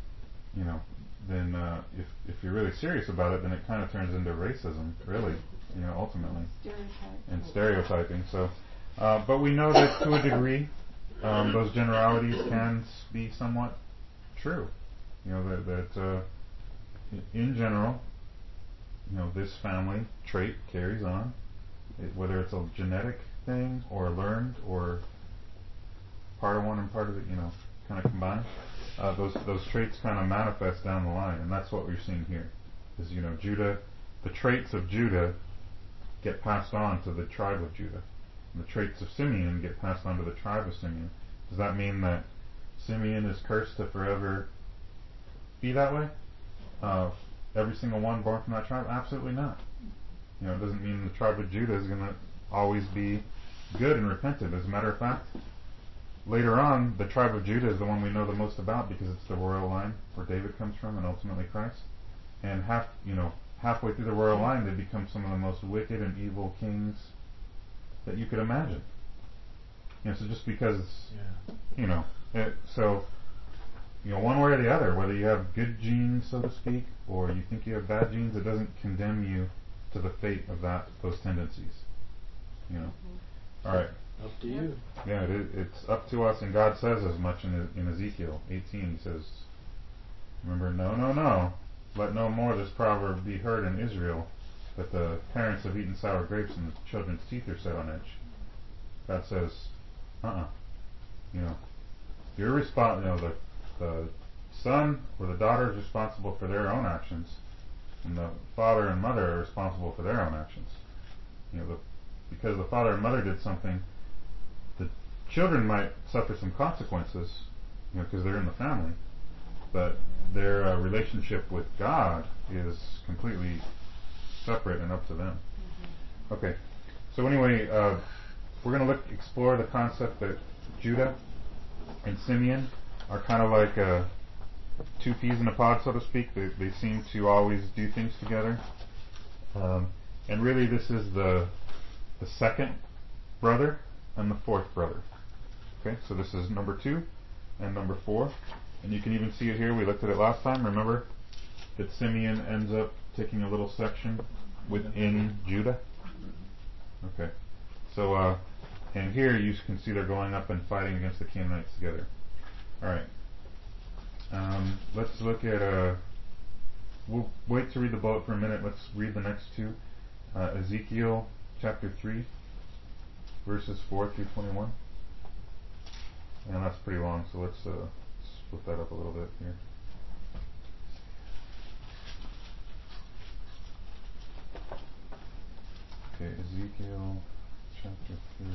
Speaker 2: then if you're really serious about it, then it kind of turns into racism, really, ultimately, and stereotyping. So, but we know that to a degree, those generalities can be somewhat true. That in general, this family trait carries on, whether it's a genetic thing or learned or part of one and part of it, kind of combined. Those traits kind of manifest down the line, and that's what we're seeing here. Is Judah, the traits of Judah get passed on to the tribe of Judah, and the traits of Simeon get passed on to the tribe of Simeon. Does that mean that Simeon is cursed to forever be that way? Every single one born from that tribe? Absolutely not. It doesn't mean the tribe of Judah is going to always be good and repentant. As a matter of fact, later on, the tribe of Judah is the one we know the most about because it's the royal line where David comes from and ultimately Christ. And halfway through the royal line, they become some of the most wicked and evil kings that you could imagine. So just because, so one way or the other, whether you have good genes, so to speak, or you think you have bad genes, it doesn't condemn you to the fate of those tendencies. All right.
Speaker 4: Up to you.
Speaker 2: Yeah, it's up to us, and God says as much in Ezekiel 18. He says, remember, no, let no more this proverb be heard in Israel, that the parents have eaten sour grapes and the children's teeth are set on edge. God says, you're responsible. The son or the daughter is responsible for their own actions, and the father and mother are responsible for their own actions. Because the father and mother did something, the children might suffer some consequences, because they're in the family, but their relationship with God is completely separate and up to them. Okay, so anyway, we're going to explore the concept that Judah and Simeon are kind of like two peas in a pod, so to speak. They seem to always do things together, and really this is the second brother and the fourth brother. Okay, so this is number 2 and number 4, and you can even see it here. We looked at it last time. Remember that Simeon ends up taking a little section within Judah. Okay, so and here you can see they're going up and fighting against the Canaanites together. All right, let's look at we'll wait to read the bullet for a minute. Let's read the next two. Ezekiel chapter 3, verses 4 through 21. And that's pretty long, so let's split that up a little bit here. Okay, Ezekiel chapter 3.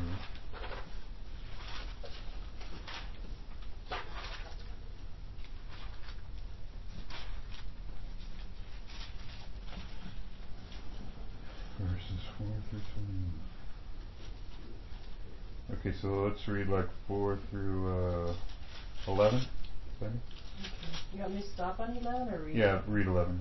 Speaker 2: Verses 4 through 21. Okay, so let's read like 4 through 11.
Speaker 6: Okay. You want me to stop on 11 or read?
Speaker 2: Yeah, read 11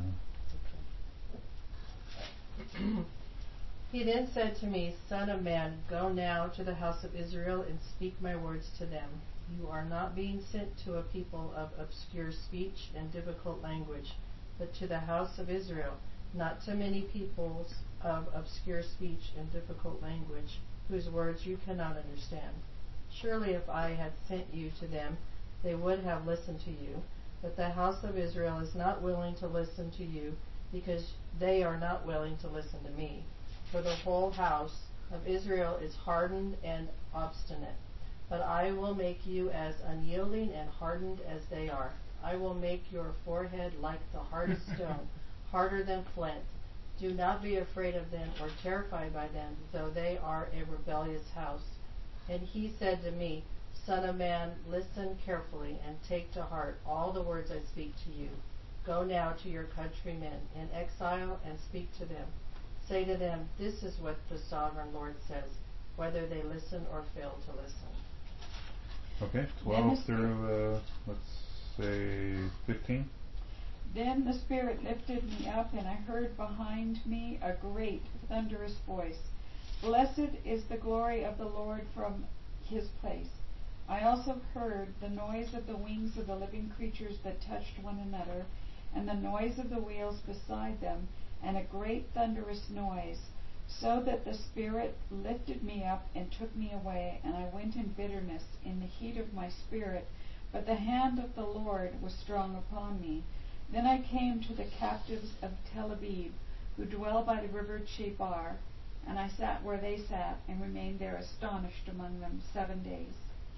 Speaker 2: now.
Speaker 6: Okay. He then said to me, Son of man, go now to the house of Israel and speak my words to them. You are not being sent to a people of obscure speech and difficult language, but to the house of Israel, not to many peoples of obscure speech and difficult language, whose words you cannot understand. Surely if I had sent you to them, they would have listened to you. But the house of Israel is not willing to listen to you, because they are not willing to listen to me. For the whole house of Israel is hardened and obstinate. But I will make you as unyielding and hardened as they are. I will make your forehead like the hardest stone, harder than flint. Do not be afraid of them or terrified by them, though they are a rebellious house. And he said to me, Son of man, listen carefully and take to heart all the words I speak to you. Go now to your countrymen in exile and speak to them. Say to them, this is what the sovereign Lord says, whether they listen or fail to listen.
Speaker 2: Okay, 12 through, let's say, 15.
Speaker 3: Then the Spirit lifted me up, and I heard behind me a great thunderous voice. Blessed is the glory of the Lord from his place. I also heard the noise of the wings of the living creatures that touched one another, and the noise of the wheels beside them, and a great thunderous noise, so that the Spirit lifted me up and took me away, and I went in bitterness in the heat of my spirit, but the hand of the Lord was strong upon me. Then I came to the captives of Tel Aviv, who dwell by the river Chebar, and I sat where they sat, and remained there astonished among them 7 days.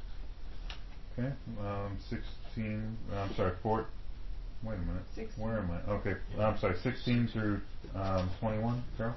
Speaker 2: Okay, 16, I'm sorry, 4, wait a minute.
Speaker 3: 16.
Speaker 2: Where am I? Okay, I'm sorry, 16 through 21, Carol?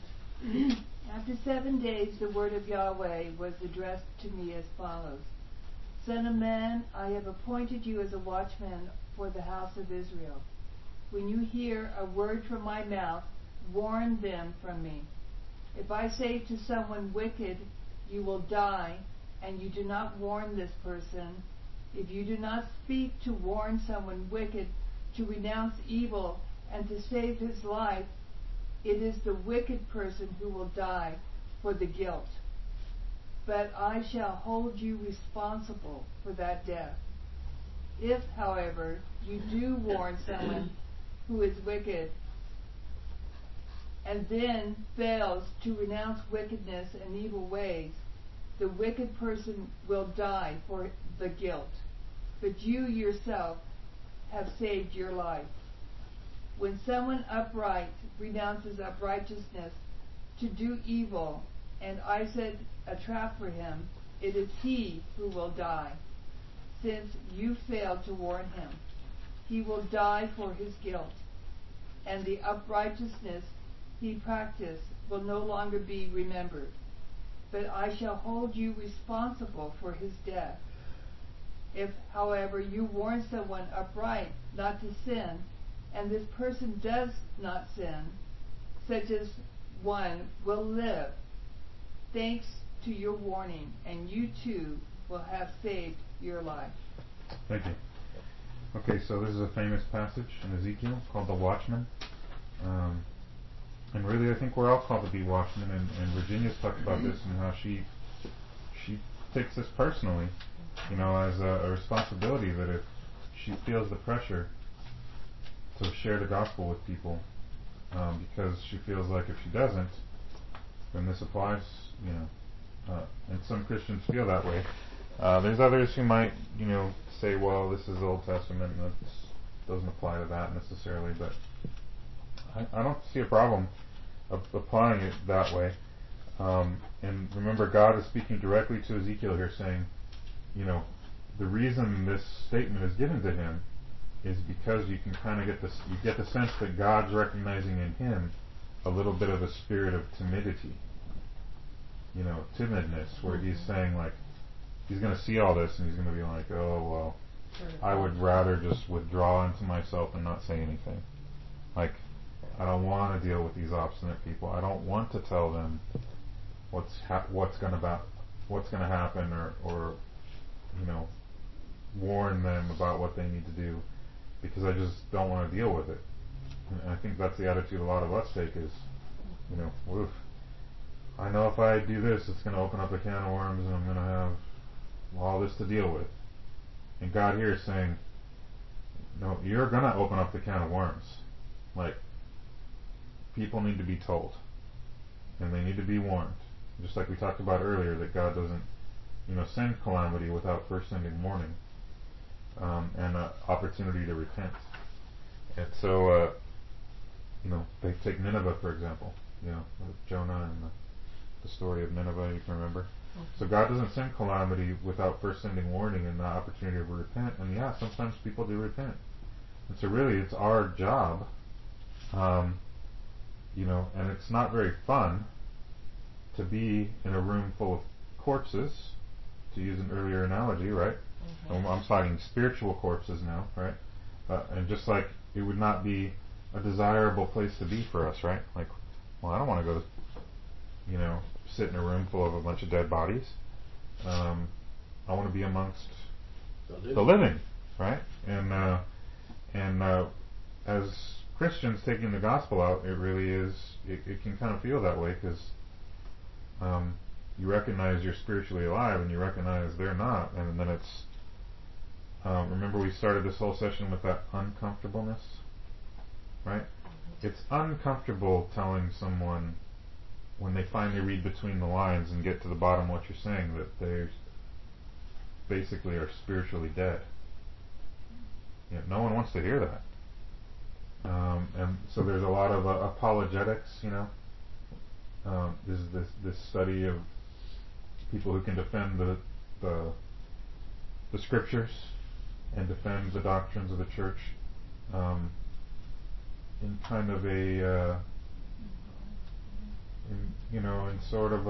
Speaker 5: After 7 days, the word of Yahweh was addressed to me as follows. Son of man, I have appointed you as a watchman for the house of Israel. When you hear a word from my mouth, warn them from me. If I say to someone wicked, you will die, and you do not warn this person, if you do not speak to warn someone wicked, to renounce evil, and to save his life, it is the wicked person who will die for the guilt. But I shall hold you responsible for that death. If, however, you do warn someone who is wicked, and then fails to renounce wickedness and evil ways, the wicked person will die for the guilt, but you yourself have saved your life. When someone upright renounces uprightness to do evil, and I set a trap for him, it is he who will die, since you failed to warn him. He will die for his guilt, and the uprightness he practiced will no longer be remembered. But I shall hold you responsible for his death. If, however, you warn someone upright not to sin, and this person does not sin, such as one will live, thanks to your warning, and you too will have saved your life.
Speaker 2: Thank you. Okay, so this is a famous passage in Ezekiel called the Watchman. And really, I think we're all called to be watchmen, and Virginia's talked about this and how she takes this personally, as a responsibility, that if she feels the pressure to share the gospel with people, because she feels like if she doesn't, then this applies, and some Christians feel that way. There's others who might, say, well, this is Old Testament and it doesn't apply to that necessarily, but I don't see a problem of applying it that way. And remember, God is speaking directly to Ezekiel here, saying, the reason this statement is given to him is because you can kind of get the sense that God's recognizing in him a little bit of a spirit of timidity, timidness, where he's saying, like, he's going to see all this and he's going to be like, oh, well, I would rather just withdraw into myself and not say anything. Like, I don't want to deal with these obstinate people. I don't want to tell them what's going to happen, or warn them about what they need to do, because I just don't want to deal with it. And I think that's the attitude a lot of us take is, oof, I know if I do this, it's going to open up a can of worms and I'm going to have all this to deal with. And God here is saying, no, you're going to open up the can of worms. Like, people need to be told, and they need to be warned. Just like we talked about earlier, that God doesn't, send calamity without first sending warning, and an opportunity to repent. And so, they take Nineveh, for example, with Jonah and the story of Nineveh, you can remember. Mm-hmm. So God doesn't send calamity without first sending warning and the opportunity to repent. And yeah, sometimes people do repent. And so really, it's our job, and it's not very fun to be in a room full of corpses, to use an earlier analogy, right? Mm-hmm. I'm talking spiritual corpses now, right? And just like it would not be a desirable place to be for us, right? Like, well, I don't want to go, sit in a room full of a bunch of dead bodies. I want to be amongst the living, right? And as Christians taking the gospel out, it really is, it can kind of feel that way, because you recognize you're spiritually alive and you recognize they're not, and then it's, remember we started this whole session with that uncomfortableness, right? It's uncomfortable telling someone, when they finally read between the lines and get to the bottom of what you're saying, that they basically are spiritually dead. No one wants to hear that. And so there's a lot of apologetics, this study of people who can defend the scriptures and defend the doctrines of the church, in kind of a in sort of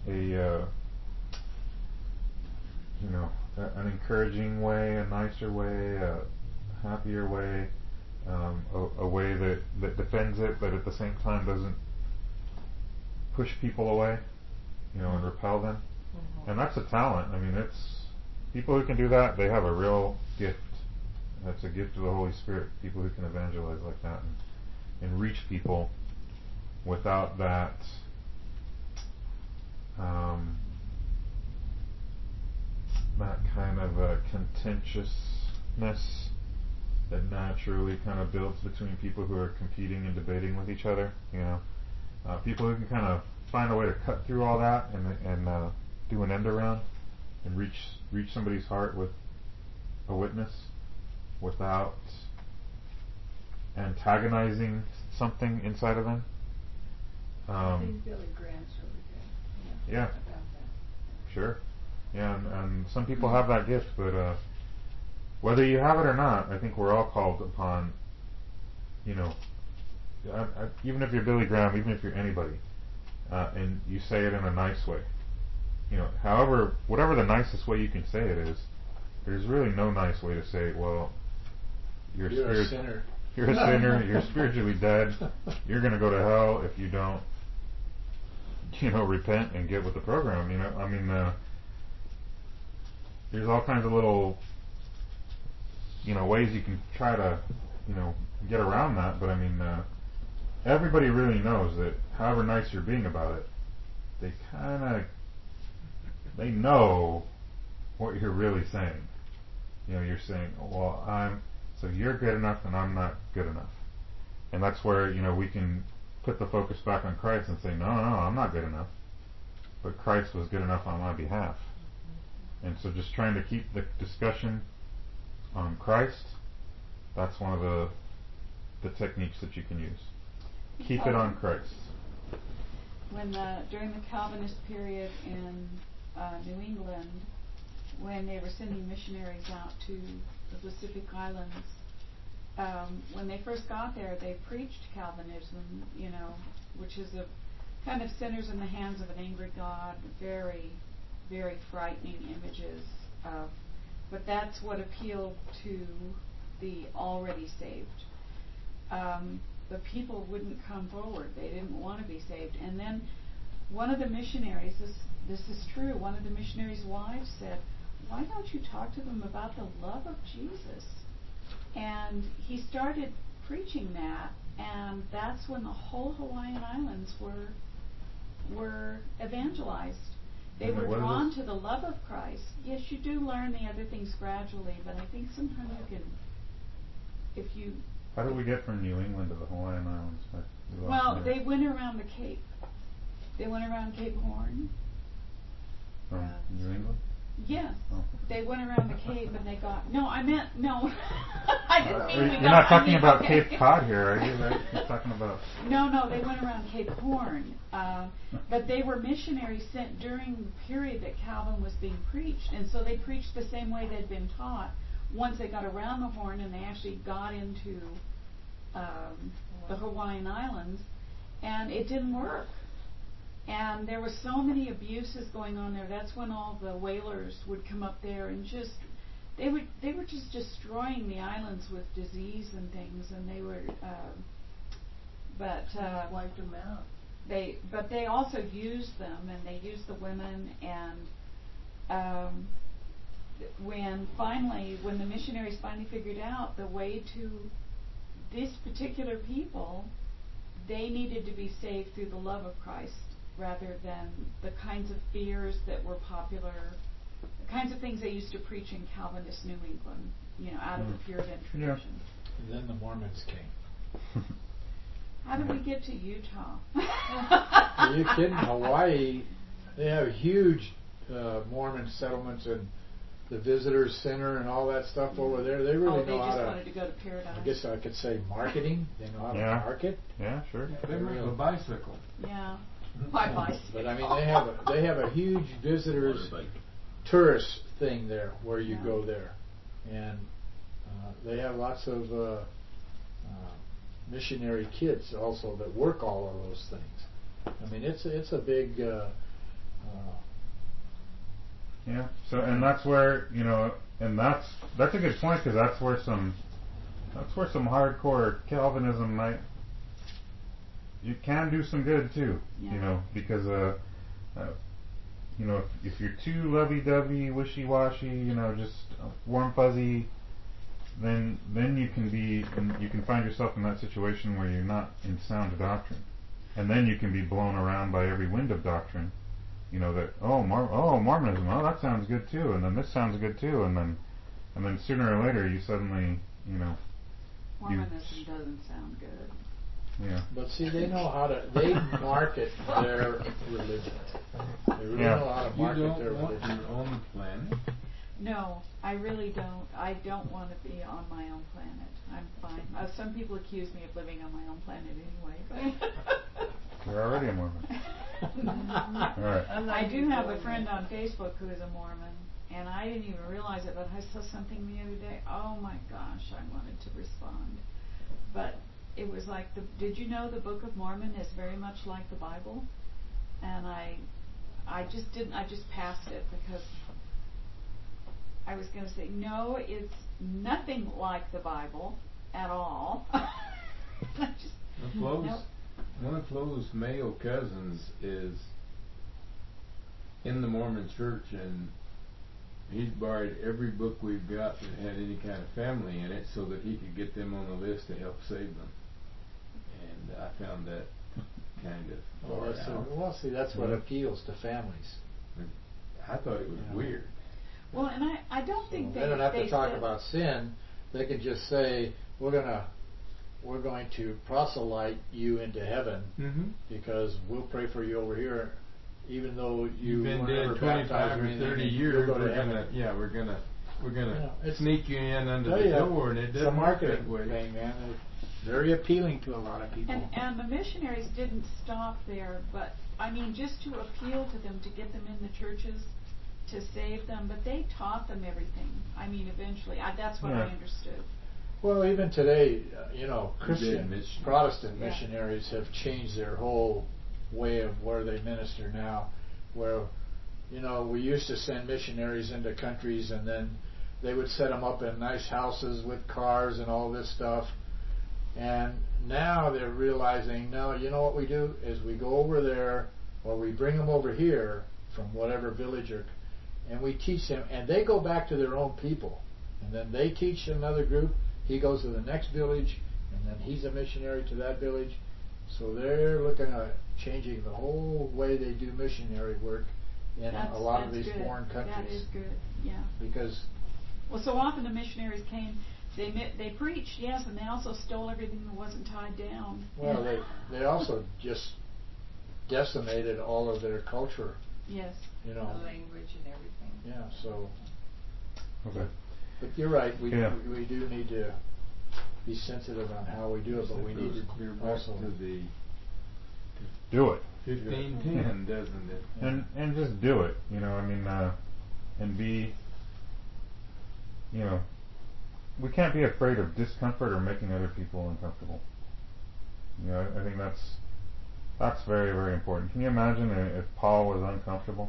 Speaker 2: an encouraging way, a nicer way, a happier way, a way that defends it, but at the same time doesn't push people away, and repel them. Mm-hmm. And that's a talent. I mean, it's people who can do that. They have a real gift. That's a gift of the Holy Spirit. People who can evangelize like that and reach people without that that kind of a contentious hotness that naturally kind of builds between people who are competing and debating with each other. People who can kind of find a way to cut through all that and do an end around and reach somebody's heart with a witness without antagonizing something inside of them.
Speaker 5: I think Billy Graham's really good.
Speaker 2: Yeah.
Speaker 5: About that.
Speaker 2: Sure. Yeah, and some people have that gift, but whether you have it or not, I think we're all called upon, even if you're Billy Graham, even if you're anybody, and you say it in a nice way, whatever the nicest way you can say it is, there's really no nice way to say, well,
Speaker 4: you're a sinner.
Speaker 2: You're a sinner, you're spiritually dead, you're going to go to hell if you don't, repent and get with the program, there's all kinds of little, ways you can try to, get around that, but everybody really knows that however nice you're being about it, they know what you're really saying. You're saying, well, so you're good enough and I'm not good enough. And that's where, we can put the focus back on Christ and say, no, I'm not good enough. But Christ was good enough on my behalf. And so just trying to keep the discussion on Christ, that's one of the techniques that you can use. Keep it on Christ.
Speaker 3: During the Calvinist period in New England, when they were sending missionaries out to the Pacific Islands, when they first got there, they preached Calvinism, which is a kind of sinners in the hands of an angry God, very, very frightening images of, but that's what appealed to the already saved. The people wouldn't come forward. They didn't want to be saved. And then one of the missionaries, this is true, one of the missionaries' wives said, why don't you talk to them about the love of Jesus? And he started preaching that, and that's when the whole Hawaiian Islands were evangelized. They were drawn to the love of Christ. Yes, you do learn the other things gradually, but I think sometimes
Speaker 2: How do we get from New England to the Hawaiian Islands?
Speaker 3: Well, they went around the Cape. They went around Cape Horn.
Speaker 2: From New England?
Speaker 3: Yes.
Speaker 2: Oh.
Speaker 3: They went around the Cape and they got... No, I didn't mean
Speaker 2: You're not talking about Cape Cod here, are you? Right? You're talking about...
Speaker 3: No, they went around Cape Horn. But they were missionaries sent during the period that Calvin was being preached. And so they preached the same way they'd been taught. Once they got around the Horn and they actually got into the Hawaiian Islands, and it didn't work. And there were so many abuses going on there. That's when all the whalers would come up there and they were just destroying the islands with disease and things, and they were
Speaker 5: wiped them out.
Speaker 3: But they also used them, and they used the women, and when the missionaries finally figured out the way to these particular people, they needed to be saved through the love of Christ rather than the kinds of fears that were popular, the kinds of things they used to preach in Calvinist New England, out of the Puritan tradition.
Speaker 4: Yeah. And then the Mormons came.
Speaker 3: How did we get to Utah?
Speaker 4: Are you kidding? Hawaii, they have huge Mormon settlements and the Visitor Center and all that stuff over there. They really know how to...
Speaker 3: They just wanted to go to paradise.
Speaker 4: I guess I could say marketing. They know how to market.
Speaker 2: Yeah, sure.
Speaker 1: They rent a bicycle.
Speaker 3: Yeah. My bicycle.
Speaker 4: But they have a huge visitors tourist thing there where you go there, and they have lots of missionary kids also that work all of those things. I mean, it's a big.
Speaker 2: Yeah. So, and that's where and that's a good point, because that's where some hardcore Calvinism might. You can do some good too, because if you're too lovey-dovey, wishy-washy, just warm fuzzy, then you can find yourself in that situation where you're not in sound doctrine, and then you can be blown around by every wind of doctrine, that Mormonism, that sounds good too, and then this sounds good too, and then and then sooner or later you suddenly,
Speaker 3: Mormonism doesn't sound good.
Speaker 2: Yeah.
Speaker 4: But see, they know how to. They market their religion. They really know how to market their religion.
Speaker 1: You don't want your own planet?
Speaker 3: No, I really don't. I don't want to be on my own planet. I'm fine. Some people accuse me of living on my own planet anyway. But
Speaker 2: You're already a Mormon. All right.
Speaker 3: I do have a friend on Facebook who is a Mormon, and I didn't even realize it, but I saw something the other day. Oh my gosh, I wanted to respond. But it was like, did you know the Book of Mormon is very much like the Bible? And I just didn't, I just passed it because I was going to say, no, it's nothing like the Bible at all.
Speaker 1: One of Flo's male cousins is in the Mormon church, and he's borrowed every book we've got that had any kind of family in it so that he could get them on the list to help save them. And I found that kind of far out.
Speaker 4: Well, see, that's what appeals to families.
Speaker 1: I thought it was weird.
Speaker 3: Well, and I don't think
Speaker 4: they don't have to talk about sin. They can just say, we're going to proselyte you into heaven because we'll pray for you over here, even though you've
Speaker 1: been dead 25 or 30 years. We're gonna sneak you in under the door, and it doesn't
Speaker 4: it's a marketing
Speaker 1: that way.
Speaker 4: thing, man. It's very appealing to a lot of people.
Speaker 3: And the missionaries didn't stop there, but I mean, just to appeal to them, to get them in the churches, to save them. But they taught them everything. I mean, eventually, that's what I understood.
Speaker 4: Well, even today, Christian Protestant missionaries have changed their whole way of where they minister now. Where, we used to send missionaries into countries, and then they would set them up in nice houses with cars and all this stuff. And now they're realizing, no, you know what we do is we go over there, or we bring them over here from whatever village, and we teach them, and they go back to their own people, and then they teach another group. He goes to the next village, and then he's a missionary to that village. So they're looking at changing the whole way they do missionary work in a lot of these foreign countries.
Speaker 3: That is good, yeah.
Speaker 4: Because
Speaker 3: so often the missionaries came, they preached, yes, and they also stole everything that wasn't tied down.
Speaker 4: Well, they also just decimated all of their culture.
Speaker 3: Yes.
Speaker 5: The language and everything.
Speaker 4: Yeah, so.
Speaker 2: Okay.
Speaker 4: But you're right, we do need to be sensitive on how we do it, but we need to also
Speaker 2: do it.
Speaker 1: 15:10, doesn't it?
Speaker 2: And just do it, and be, we can't be afraid of discomfort or making other people uncomfortable. I think that's very, very important. Can you imagine if Paul was uncomfortable?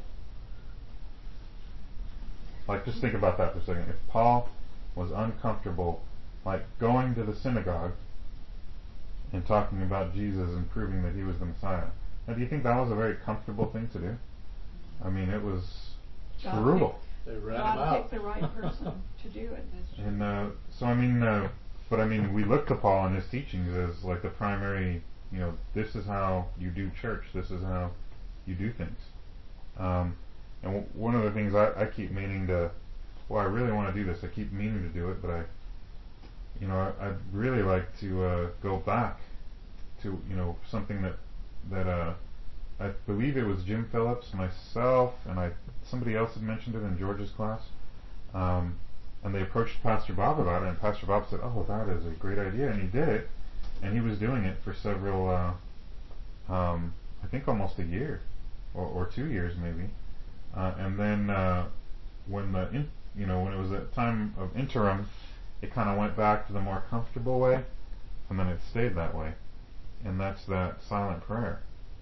Speaker 2: Like, just think about that for a second. If Paul was uncomfortable, like going to the synagogue and talking about Jesus and proving that he was the Messiah, now, do you think that was a very comfortable thing to do? I mean, it was brutal.
Speaker 4: They ran him out.
Speaker 3: Pick the right person to do it.
Speaker 2: And but we look to Paul and his teachings as like the primary. This is how you do church. This is how you do things. And one of the things I keep meaning to, I really want to do this. I keep meaning to do it, but I'd really like to go back to something that I believe it was Jim Phillips, myself, and somebody else had mentioned it in George's class, and they approached Pastor Bob about it, and Pastor Bob said, "Oh, that is a great idea," and he did it, and he was doing it for several, I think almost a year, or 2 years maybe. And then when it was a time of interim, it kind of went back to the more comfortable way, and then it stayed that way. And that's that silent prayer.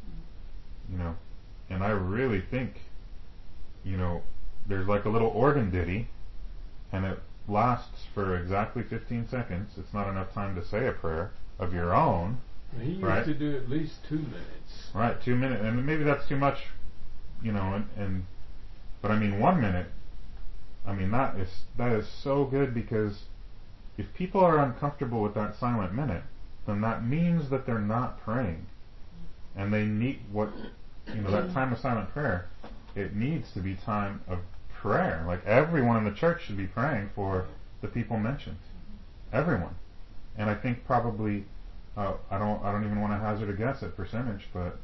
Speaker 2: And I really think, there's like a little organ ditty, and it lasts for exactly 15 seconds. It's not enough time to say a prayer of your own.
Speaker 1: He used to do at least 2 minutes.
Speaker 2: Right, 2 minutes, and maybe that's too much, but 1 minute, that is so good, because if people are uncomfortable with that silent minute, then that means that they're not praying. And they need that time of silent prayer, it needs to be time of prayer. Like everyone in the church should be praying for the people mentioned. Everyone. And I think probably I don't even want to hazard a guess at percentage, but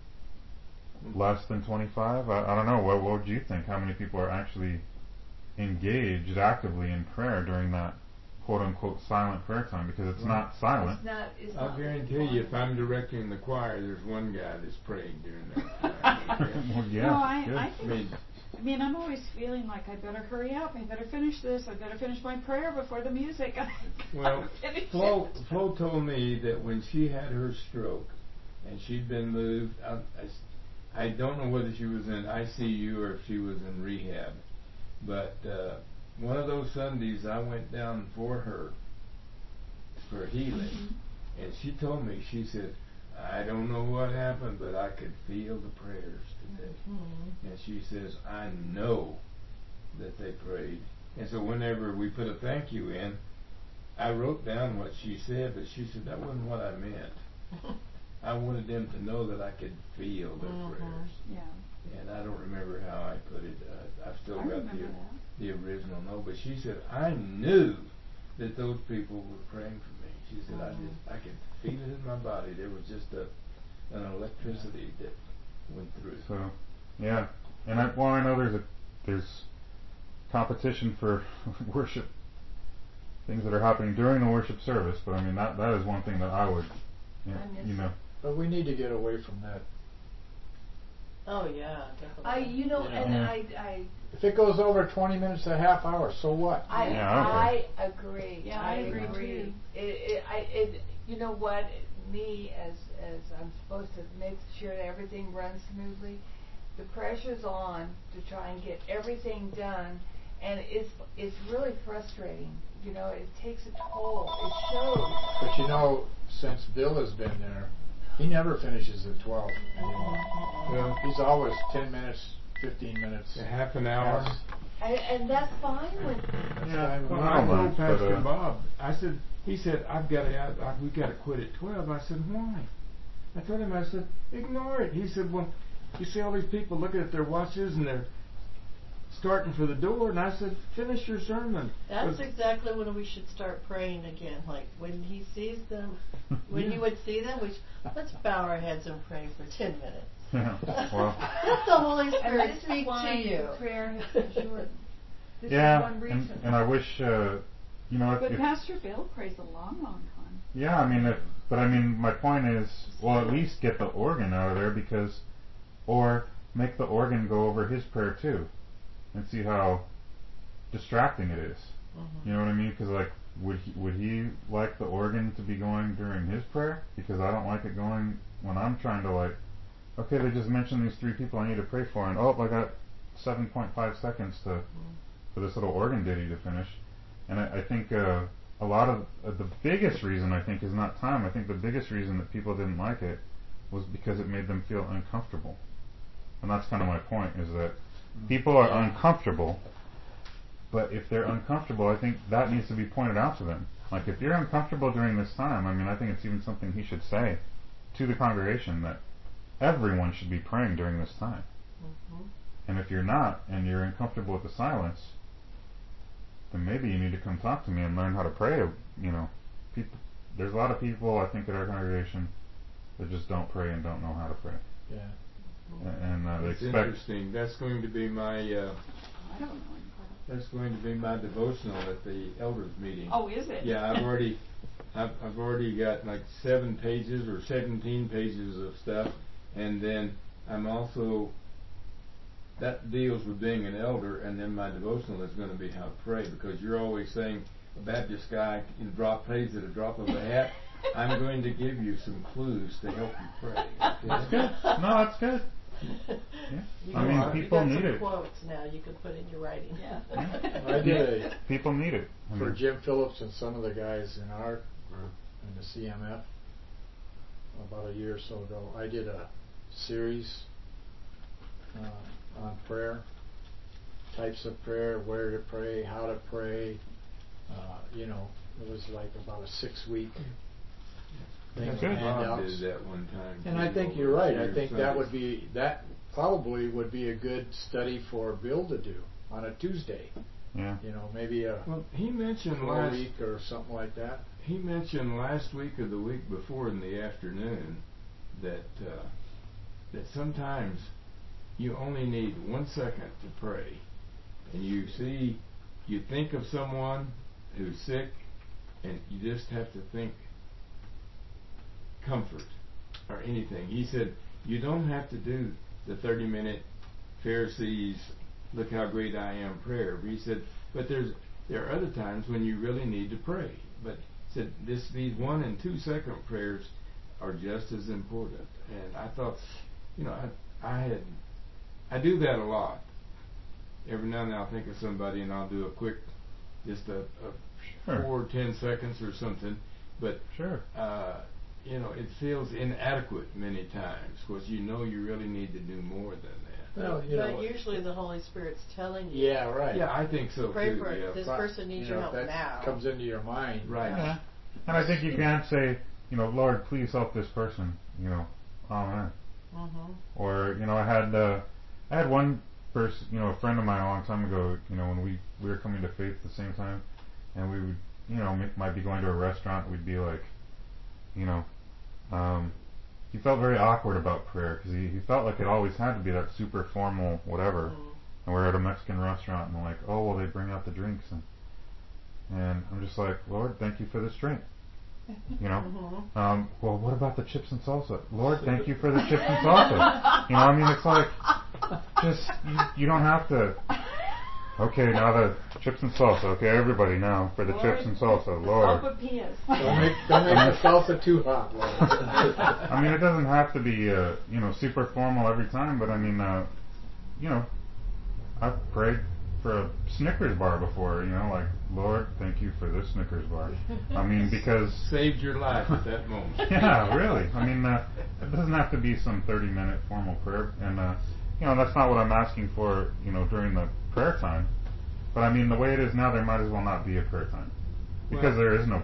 Speaker 2: less than 25. I don't know. What would you think? How many people are actually engaged actively in prayer during that quote unquote silent prayer time? Because it's not silent.
Speaker 1: I'll guarantee you, if I'm directing the choir, there's one guy that's praying during that time.
Speaker 2: Well, yeah,
Speaker 3: no, I mean, I'm always feeling like I better hurry up. I better finish this. I better finish my prayer before the music.
Speaker 1: Well, Flo told me that when she had her stroke and she'd been moved, I don't know whether she was in ICU or if she was in rehab, but one of those Sundays I went down for her for healing, and she told me, she said, I don't know what happened, but I could feel the prayers today. And she says, I know that they prayed. And so whenever we put a thank you in, I wrote down what she said, but she said that wasn't what I meant. I wanted them to know that I could feel their prayers.
Speaker 3: Yeah.
Speaker 1: And I don't remember how I put it. I've still got the original note. But she said, I knew that those people were praying for me. She said, I could feel it in my body. There was just an electricity that went through.
Speaker 2: So, yeah. And I know there's competition for worship, things that are happening during the worship service, but I mean, that is one thing that I would,
Speaker 4: But we need to get away from that.
Speaker 6: Oh yeah, definitely.
Speaker 4: If it goes over 20 minutes, a half hour, so what?
Speaker 5: I agree.
Speaker 3: Yeah, I agree too.
Speaker 5: You know what? Me, as I'm supposed to make sure that everything runs smoothly, the pressure's on to try and get everything done, and it's really frustrating. It takes a toll. It shows.
Speaker 4: But since Bill has been there, he never finishes at 12 anymore.
Speaker 1: Well,
Speaker 4: he's always 10 minutes, 15 minutes.
Speaker 1: A half an hour.
Speaker 5: And that's fine with
Speaker 1: Well, I told Pastor Bob, he said, we got to quit at 12. I said, why? I told him, I said, ignore it. He said, well, you see all these people looking at their watches and they're starting for the door, and I said, finish your sermon.
Speaker 6: That's exactly when we should start praying again. Like when he sees them, when you would see them, let's bow our heads and pray for 10 minutes.
Speaker 2: Yeah. Well,
Speaker 6: let the Holy Spirit speak to you.
Speaker 5: Prayer has been short. This is one reason.
Speaker 2: And I wish,
Speaker 3: But Pastor Bill prays a long, long time.
Speaker 2: Yeah, my point is, well, at least get the organ out of there or make the organ go over his prayer too, and see how distracting it is. You know what I mean? Because would he like the organ to be going during his prayer? Because I don't like it going when I'm trying to okay, they just mentioned these 3 people I need to pray for, and I got 7.5 seconds for this little organ ditty to finish. And I think a lot of the biggest reason, I think, is not time. I think the biggest reason that people didn't like it was because it made them feel uncomfortable. And that's kind of my point, is that people are uncomfortable, but if they're uncomfortable, I think that needs to be pointed out to them. Like, if you're uncomfortable during this time, I think it's even something he should say to the congregation, that everyone should be praying during this time. And if you're not, and you're uncomfortable with the silence, then maybe you need to come talk to me and learn how to pray. There's a lot of people, I think, at our congregation that just don't pray and don't know how to pray.
Speaker 4: Yeah.
Speaker 2: And they expect.
Speaker 1: Interesting. That's going to be my.
Speaker 3: I don't know.
Speaker 1: That's going to be my devotional at the elders meeting.
Speaker 3: Oh, is it?
Speaker 1: Yeah, I've already got 7 pages or 17 pages of stuff, and then I'm also. That deals with being an elder, and then my devotional is going to be how to pray, because you're always saying a Baptist guy can praise at a drop of a hat. I'm going to give you some clues to help you pray.
Speaker 2: That's good. No, that's good. Yeah. People need it.
Speaker 6: Quotes now you can put in your writing. Yeah.
Speaker 4: I did
Speaker 2: people need it.
Speaker 4: For Jim Phillips and some of the guys in our group in the CMF about a year or so ago. I did a series on prayer, types of prayer, where to pray, how to pray. It was about a 6-week thing.
Speaker 1: Bob did that one time.
Speaker 4: And I think you're right. I think that probably would be a good study for Bill to do. on a Tuesday.
Speaker 2: Yeah.
Speaker 4: You know, maybe
Speaker 1: he mentioned
Speaker 4: a week or something like that.
Speaker 1: He mentioned last week or the week before in the afternoon that sometimes you only need 1 second to pray, and you think of someone who's sick, and you just have to think comfort or anything. He said you don't have to do the 30-minute Pharisees, look how great I am prayer. But he said, but there are other times when you really need to pray. But he said these 1 and 2 second prayers are just as important. And I thought, I do that a lot. Every now and then I'll think of somebody and I'll do a quick, just a 4 or 10 seconds or something. But it feels inadequate many times because you really need to do more than that.
Speaker 6: Well, but usually the Holy Spirit's telling you.
Speaker 4: Yeah, right.
Speaker 1: Yeah, I think so
Speaker 6: pray
Speaker 1: too.
Speaker 6: for it. This person needs your help
Speaker 4: that
Speaker 6: now.
Speaker 4: Comes into your mind.
Speaker 1: Right.
Speaker 2: Yeah. And I think you can't say, Lord, please help this person. Amen.
Speaker 6: Mm-hmm.
Speaker 2: Or I had one person, a friend of mine a long time ago. When we were coming to faith at the same time, and we would, might be going to a restaurant. We'd be like, he felt very awkward about prayer because he felt like it always had to be that super formal whatever. And we're at a Mexican restaurant and we're like, oh well, they bring out the drinks and I'm just like, Lord, thank you for this drink. Well, what about the chips and salsa? Lord, thank you for the chips and salsa. It's like, just you don't have to. Okay, now the chips and salsa. Okay, everybody now for the chips and salsa. Lord.
Speaker 5: Don't make
Speaker 4: the salsa too hot, Lord.
Speaker 2: It doesn't have to be super formal every time, but I've prayed for a Snickers bar before. Like, Lord, thank you for this Snickers bar. Because
Speaker 1: saved your life at that moment.
Speaker 2: Yeah, really. It doesn't have to be some 30-minute formal prayer, and that's not what I'm asking for. During the prayer time, but the way it is now, there might as well not be a prayer time because there is no.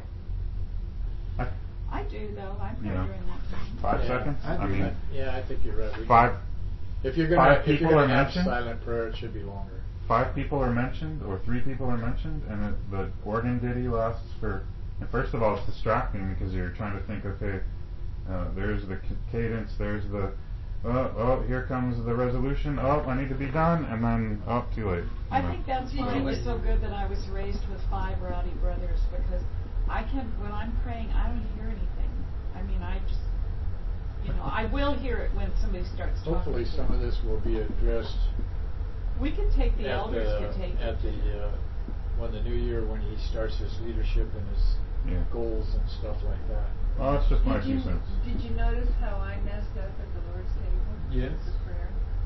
Speaker 3: I do though. I pray during that time.
Speaker 2: 5 seconds.
Speaker 4: I think you're right.
Speaker 2: 5.
Speaker 4: If you're gonna have silent prayer, it should be longer.
Speaker 2: 5 people are mentioned, or 3 people are mentioned, and the organ ditty lasts for. And first of all, it's distracting because you're trying to think. Okay, there's the cadence. There's the. Here comes the resolution. I need to be done, and then too late.
Speaker 3: I think that's why it was so good that I was raised with 5 rowdy brothers, because when I'm praying, I don't hear anything. I just, I will hear it when somebody starts talking.
Speaker 4: Hopefully, some of this will be addressed.
Speaker 3: We could take the elders could take
Speaker 4: at
Speaker 3: it.
Speaker 4: When the new year, when he starts his leadership and his goals and stuff like that.
Speaker 2: Well, that's just my 2 cents.
Speaker 5: Did you notice how I messed up at the Lord's table?
Speaker 1: Yes.
Speaker 5: The prayer.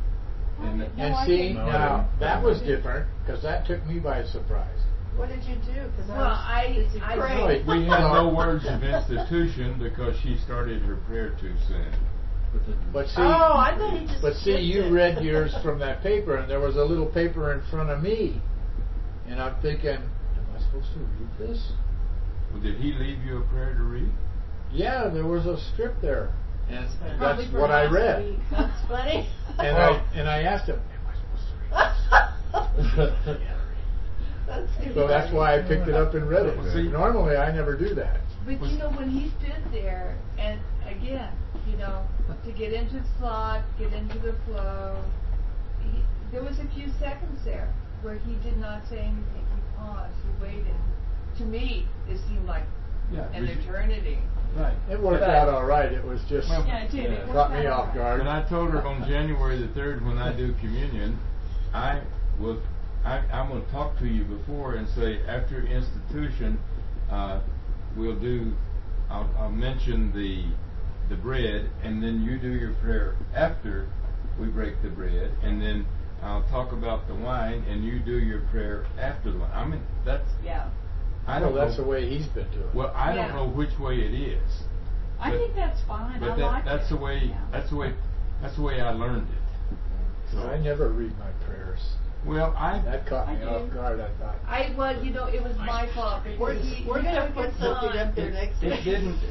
Speaker 4: Now that was different because that took me by surprise.
Speaker 6: What did you do?
Speaker 5: I
Speaker 6: prayed.
Speaker 1: We had no words of institution because she started her prayer too soon.
Speaker 4: But see,
Speaker 6: I thought he just
Speaker 4: you read yours from that paper, and there was a little paper in front of me, and I'm thinking, am I supposed to read this?
Speaker 1: Well, did he leave you a prayer to read?
Speaker 4: Yeah, there was a strip there, and that's what I read.
Speaker 6: That's funny.
Speaker 4: And I asked him, am I supposed to read this? So that's why I picked it up and read it. See, normally I never do that.
Speaker 5: But when he stood there, and again, to get into the slot, get into the flow, there was a few seconds there where he did not say anything. He paused, he waited. To me, it seemed like an eternity.
Speaker 1: Right.
Speaker 4: It worked out all right. It was just
Speaker 3: it did. It
Speaker 4: caught me off guard.
Speaker 1: And I told her on January the 3rd when I do communion, I'm going to talk to you before and say after institution, I'll mention the bread, and then you do your prayer after we break the bread, and then I'll talk about the wine, and you do your prayer after the wine. That's I don't know.
Speaker 4: That's the way he's been doing.
Speaker 1: Well, I don't know which way it is.
Speaker 3: I think that's fine.
Speaker 1: But that's the way. That's the way I learned it.
Speaker 4: So I never read my prayers.
Speaker 1: Well,
Speaker 4: that caught me off guard. I thought.
Speaker 5: It was my fault.
Speaker 6: We're going to put something up there next week.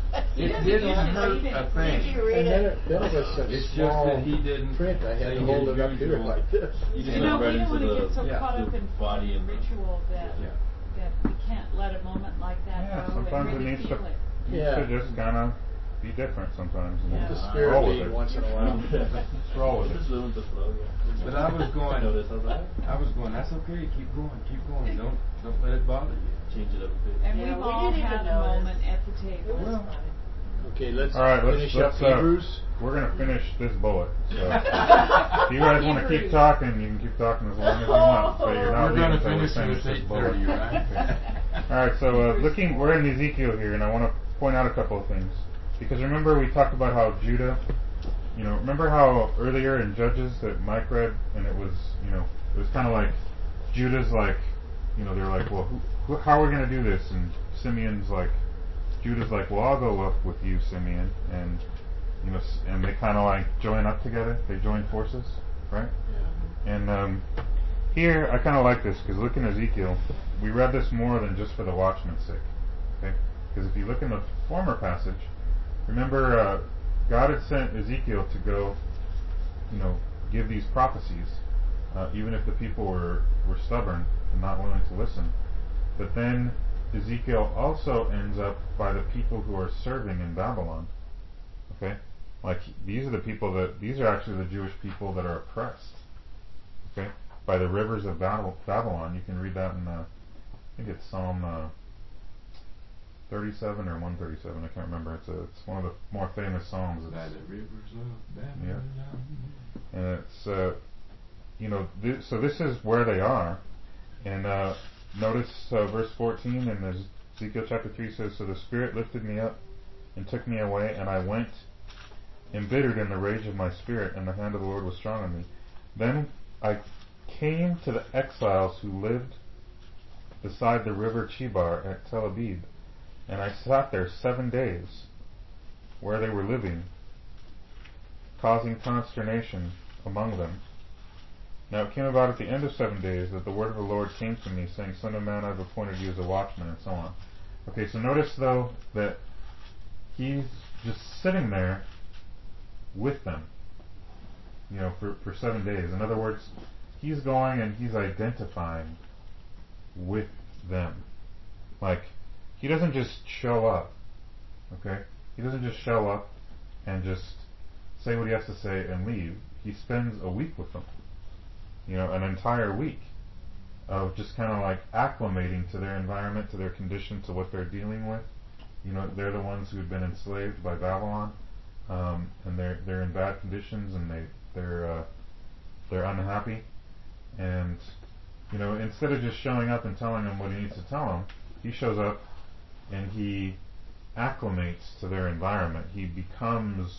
Speaker 1: It didn't hurt a thing.
Speaker 4: And then it was such
Speaker 1: It's just
Speaker 4: small
Speaker 1: that he didn't
Speaker 4: print. I had
Speaker 1: say
Speaker 4: to hold
Speaker 1: his
Speaker 4: it up here
Speaker 1: usual-
Speaker 4: like this.
Speaker 3: We don't want to get so caught up in
Speaker 7: body and
Speaker 3: ritual that we can't let a moment like that go
Speaker 2: sometimes
Speaker 3: and really
Speaker 2: it needs
Speaker 3: feel
Speaker 2: to,
Speaker 3: it.
Speaker 2: to just kind of be different sometimes. And
Speaker 4: The
Speaker 2: just
Speaker 4: spirit
Speaker 2: roll with
Speaker 4: lead
Speaker 2: it.
Speaker 4: once in a while.
Speaker 2: Just roll with it.
Speaker 7: Just with the flow,
Speaker 1: But I was going.
Speaker 7: Notice, I was like,
Speaker 1: I was going. That's okay. Keep going. Don't let it bother you.
Speaker 7: change it up a bit.
Speaker 3: And
Speaker 6: Yeah,
Speaker 3: we've
Speaker 6: we
Speaker 3: all
Speaker 6: didn't
Speaker 3: had
Speaker 6: even
Speaker 3: a
Speaker 6: notice.
Speaker 3: moment at the
Speaker 6: It
Speaker 3: table.
Speaker 6: was
Speaker 1: Well,
Speaker 6: fine.
Speaker 4: Okay, let's
Speaker 2: All right,
Speaker 4: finish up Hebrews.
Speaker 2: We're gonna finish this bullet. So if you guys want to keep talking, you can keep talking as long as you want. But you're not
Speaker 1: We're going
Speaker 2: leaving
Speaker 1: to
Speaker 2: until we
Speaker 1: finish
Speaker 2: finish
Speaker 1: at
Speaker 2: this bullet.
Speaker 1: 8:30, right?
Speaker 2: All right, so we're in Ezekiel here, and I want to point out a couple of things because remember we talked about how Judah, remember how earlier in Judges that Mike read, and it was kind of like Judah's like, they're like, well, how are we going to do this? And Simeon's like, Judah's like, well, I'll go up with you, Simeon, and and they kind of like join up together. They join forces, right?
Speaker 4: Yeah.
Speaker 2: And here, I kind of like this because look in Ezekiel, we read this more than just for the watchman's sake, okay? Because if you look in the former passage, remember God had sent Ezekiel to go, give these prophecies, even if the people were stubborn and not willing to listen. But then Ezekiel also ends up by the people who are serving in Babylon. Okay? Like, these are actually the Jewish people that are oppressed. Okay? By the rivers of Babylon. You can read that in, I think it's Psalm 37 or 137. I can't remember. It's one of the more famous Psalms.
Speaker 1: By the rivers of Babylon.
Speaker 2: Yeah. And it's, so this is where they are. And notice verse 14 in Ezekiel chapter 3 says, so the Spirit lifted me up and took me away, and I went embittered in the rage of my spirit, and the hand of the Lord was strong on me. Then I came to the exiles who lived beside the river Chebar at Tel Abib, and I sat there 7 days where they were living, causing consternation among them. Now it came about at the end of 7 days that the word of the Lord came to me, saying, Son of man, I have appointed you as a watchman, and so on. Okay, so notice though that he's just sitting there with them, for 7 days. In other words, he's going and he's identifying with them. Like, he doesn't just show up, okay? He doesn't just show up and just say what he has to say and leave. He spends a week with them. An entire week of just kind of like acclimating to their environment, to their condition, to what they're dealing with. They're the ones who've been enslaved by Babylon, and they're in bad conditions, and they're unhappy. And instead of just showing up and telling them what he needs to tell them, he shows up and he acclimates to their environment. He becomes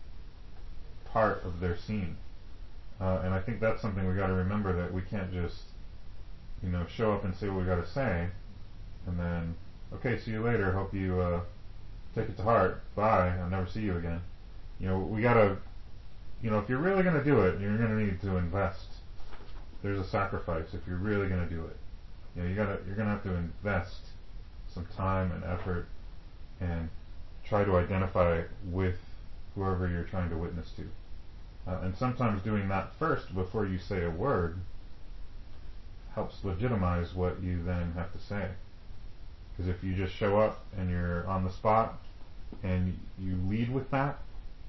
Speaker 2: part of their scene. And I think that's something we got to remember, that we can't just, show up and say what we got to say, and then, okay, see you later. Hope you take it to heart. Bye. I'll never see you again. We got to, if you're really going to do it, you're going to need to invest. There's a sacrifice if you're really going to do it. You're going to have to invest some time and effort and try to identify with whoever you're trying to witness to. And sometimes doing that first before you say a word helps legitimize what you then have to say. Because if you just show up and you're on the spot and you lead with that,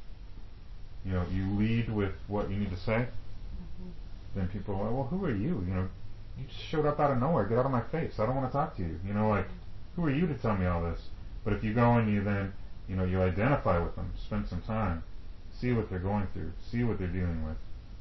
Speaker 2: you lead with what you need to say, then people are like, well, who are you? You just showed up out of nowhere. Get out of my face. I don't want to talk to you. Who are you to tell me all this? But if you go and you then, you identify with them, spend some time, see what they're going through, see what they're dealing with.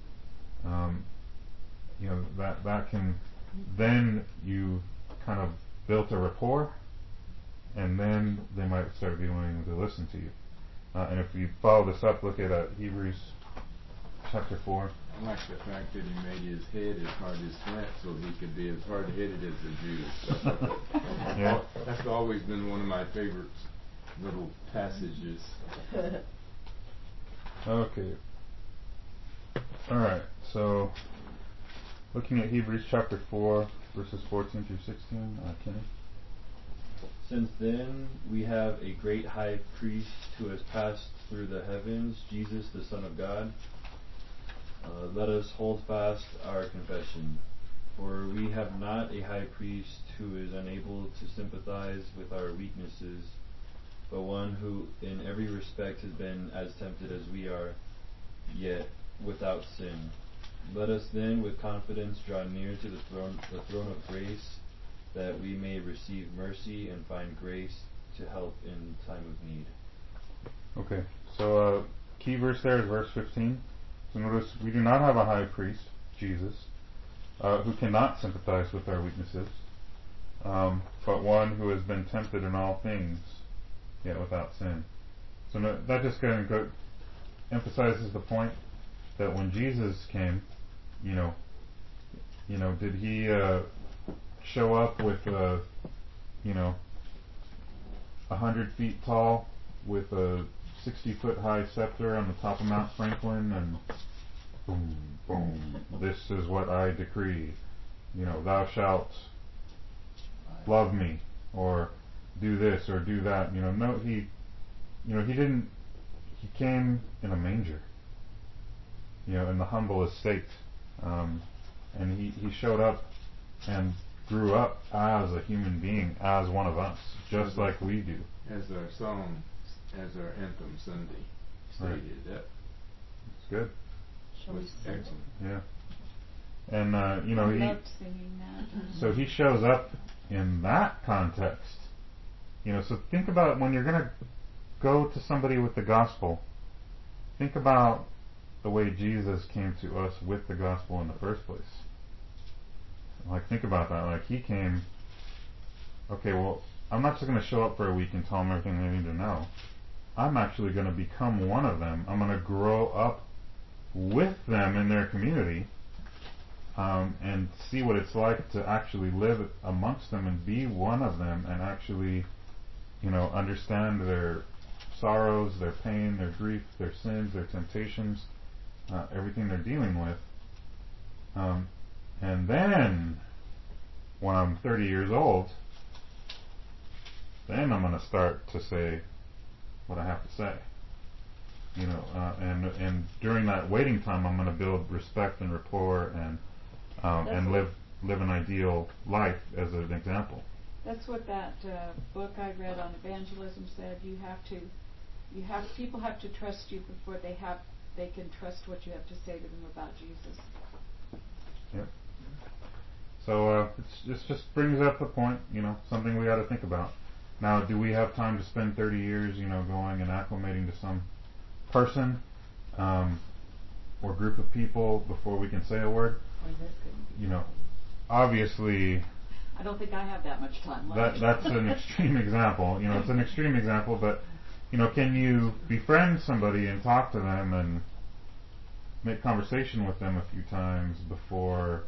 Speaker 2: That can, then you kind of built a rapport, and then they might start being willing to listen to you. And if you follow this up, look at Hebrews chapter 4.
Speaker 1: I like the fact that he made his head as hard as flint so he could be as hard-headed as the Jews.
Speaker 2: Yeah.
Speaker 1: That's always been one of my favorite little passages.
Speaker 2: Okay. Alright, so looking at Hebrews chapter 4, verses 14 through 16, Kenny?
Speaker 7: Since then we have a great high priest who has passed through the heavens, Jesus, the Son of God. Let us hold fast our confession. For we have not a high priest who is unable to sympathize with our weaknesses, but one who in every respect has been as tempted as we are, yet without sin. Let us then with confidence draw near to the throne of grace, that we may receive mercy and find grace to help in time of need.
Speaker 2: Okay, so key verse there is verse 15. So notice we do not have a high priest, Jesus, who cannot sympathize with our weaknesses, but one who has been tempted in all things, yet without sin. So that just kind of emphasizes the point that when Jesus came, did he show up with 100 feet tall with a 60-foot high scepter on the top of Mount Franklin and boom, boom, this is what I decree, thou shalt love me, or do this or do that. No, he didn't. He came in a manger, in the humblest state, and he showed up and grew up as a human being, as one of us, just like we do.
Speaker 1: As our song, as our anthem Sunday stated,
Speaker 2: right. It's good.
Speaker 1: Was excellent.
Speaker 2: Yeah. And
Speaker 3: I loved singing that.
Speaker 2: So he shows up in that context. So think about when you're going to go to somebody with the gospel, think about the way Jesus came to us with the gospel in the first place. Think about that. He came, okay, well, I'm not just going to show up for a week and tell them everything they need to know. I'm actually going to become one of them. I'm going to grow up with them in their community, and see what it's like to actually live amongst them and be one of them, and actually, understand their sorrows, their pain, their grief, their sins, their temptations, everything they're dealing with. And then, when I'm 30 years old, then I'm going to start to say what I have to say. And during that waiting time, I'm going to build respect and rapport and live an ideal life as an example.
Speaker 3: That's what that book I read on evangelism said. People have to trust you before they can trust what you have to say to them about Jesus.
Speaker 2: Yep. So it just brings up a point, something we ought to think about. Now, do we have time to spend 30 years, going and acclimating to some person or group of people before we can say a word? Obviously,
Speaker 3: I don't think I have that much time left.
Speaker 2: That's an extreme example. It's an extreme example, but can you befriend somebody and talk to them and make conversation with them a few times before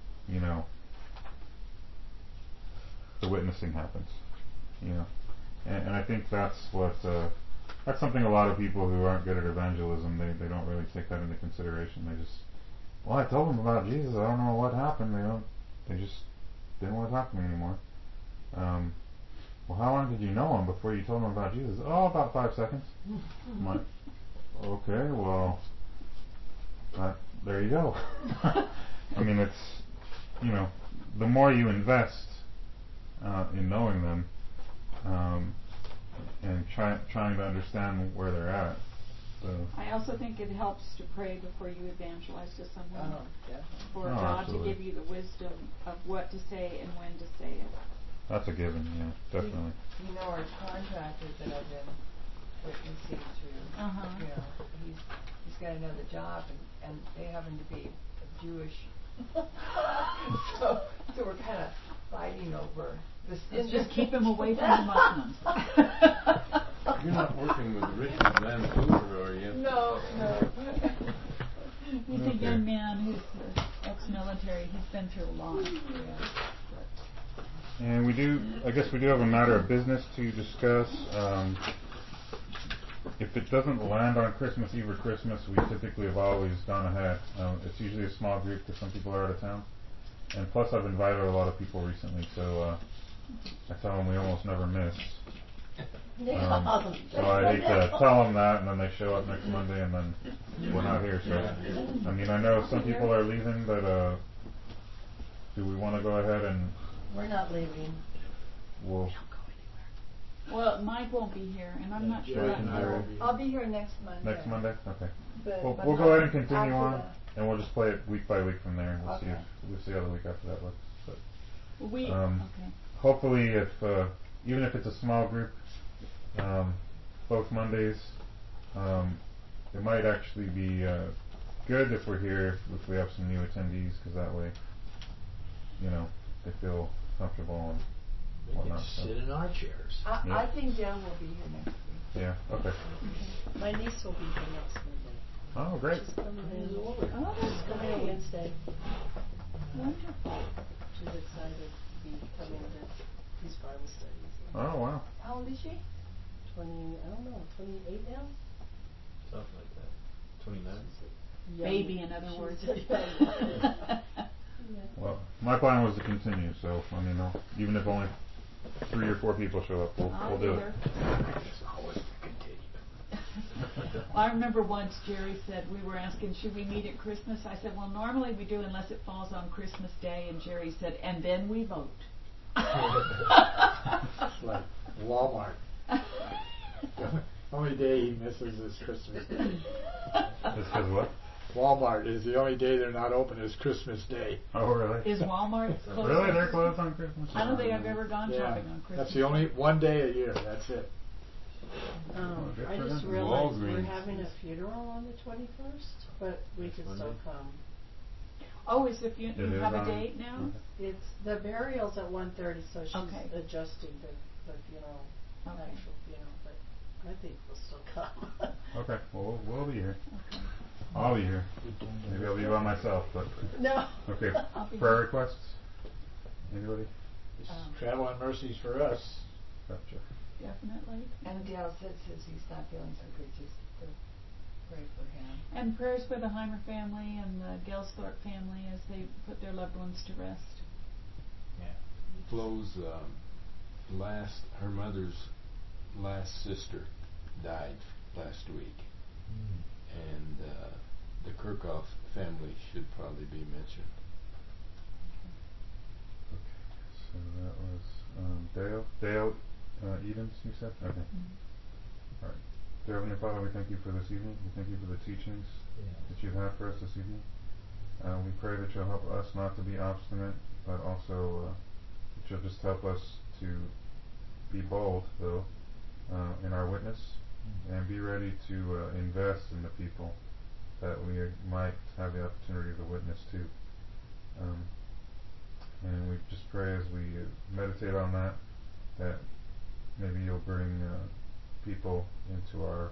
Speaker 2: the witnessing happens? And I think that's something a lot of people who aren't good at evangelism, they don't really take that into consideration. They just, I told them about Jesus, I don't know what happened. They just didn't want to talk to me anymore. How long did you know him before you told him about Jesus? About 5 seconds. I'm like, okay, well, there you go. It's, the more you invest in knowing them, and trying to understand where they're at. So.
Speaker 3: I also think it helps to pray before you evangelize to someone. For God
Speaker 2: absolutely.
Speaker 3: to give you the wisdom of what to say and when to say it.
Speaker 2: That's a given, yeah, definitely.
Speaker 5: Our contractor that I've been witnessing to, he's got another job, and they happen to be Jewish. so we're kind of fighting over this.
Speaker 3: Just keep him away from the Muslims.
Speaker 1: You're not working with Richard Vancouver, are you?
Speaker 5: No.
Speaker 3: He's a young man who's ex-military. He's been through a lot.
Speaker 2: And I guess we do have a matter of business to discuss. If it doesn't land on Christmas Eve or Christmas, we typically have always gone ahead. It's usually a small group because some people are out of town. And plus I've invited a lot of people recently, so I tell them we almost never miss. So I hate to tell them that, and then they show up next Monday, and then we're not here. So, I mean, I know some people are leaving, but do we want to go ahead and?
Speaker 6: We're not leaving.
Speaker 2: Well,
Speaker 3: Mike won't be here, and I'm not sure.
Speaker 5: I'll be here next Monday.
Speaker 2: Next Monday, okay.
Speaker 5: But
Speaker 2: We'll go ahead and continue on, and we'll just play it week by week from there, and we'll see how the week after that looks. But, hopefully, if even if it's a small group, both Mondays, it might actually be good if we're here if we have some new attendees, because that way, they feel comfortable and whatnot.
Speaker 4: They can sit in our chairs.
Speaker 5: I think Dale will be here next week.
Speaker 2: Yeah. Okay.
Speaker 6: My niece will be here next Monday.
Speaker 2: Oh, great.
Speaker 6: She's coming in. She's coming in Wednesday.
Speaker 3: Wonderful.
Speaker 6: She's excited to be coming to these Bible studies.
Speaker 2: Oh, wow.
Speaker 5: How old is she?
Speaker 6: 28 now?
Speaker 7: Something like that. 29?
Speaker 3: Baby, in other words.
Speaker 2: Well, my plan was to continue, so, I mean, even if only 3 or 4 people show up, we'll do it.
Speaker 3: I remember once Jerry said, we were asking, should we meet at Christmas? I said, well, normally we do unless it falls on Christmas Day. And Jerry said, and then we vote.
Speaker 4: It's like Walmart. The only day he misses is Christmas Day.
Speaker 2: Just because what?
Speaker 4: Walmart is the only day they're not open is Christmas Day.
Speaker 2: Oh, really?
Speaker 3: Is Walmart closed?
Speaker 2: Really? They're closed on Christmas?
Speaker 3: I don't think I've ever gone shopping on Christmas.
Speaker 4: That's the only one day a year. That's it.
Speaker 6: I just realized we're having a funeral on the 21st, but we can still come.
Speaker 3: Oh, is the you have a date now?
Speaker 6: It's the burial's at 1:30, so she's adjusting the funeral, actual funeral. But I think we'll still come.
Speaker 2: Okay, well, we'll be here.
Speaker 3: Okay.
Speaker 2: I'll be here. Maybe I'll be by myself, but
Speaker 6: no.
Speaker 2: Okay. Prayer requests? Anybody?
Speaker 4: Travel and mercies for us.
Speaker 2: Gotcha.
Speaker 3: Definitely.
Speaker 5: And Dale says he's not feeling so good, just to pray for him.
Speaker 3: And prayers for the Heimer family and the Gelsthorpe family as they put their loved ones to rest.
Speaker 1: Yeah. Flo's her mother's last sister died last week. And the Kirchhoff family should probably be mentioned.
Speaker 2: Okay, so that was Dale Edens, you said? Okay. All right. Dear Heavenly Father, we thank you for this evening. We thank you for the teachings that you've had for us this evening. We pray that you'll help us not to be obstinate, but also that you'll just help us to be bold, though, in our witness, and be ready to invest in the people that we might have the opportunity to witness to. And we just pray as we meditate on that maybe you'll bring people into our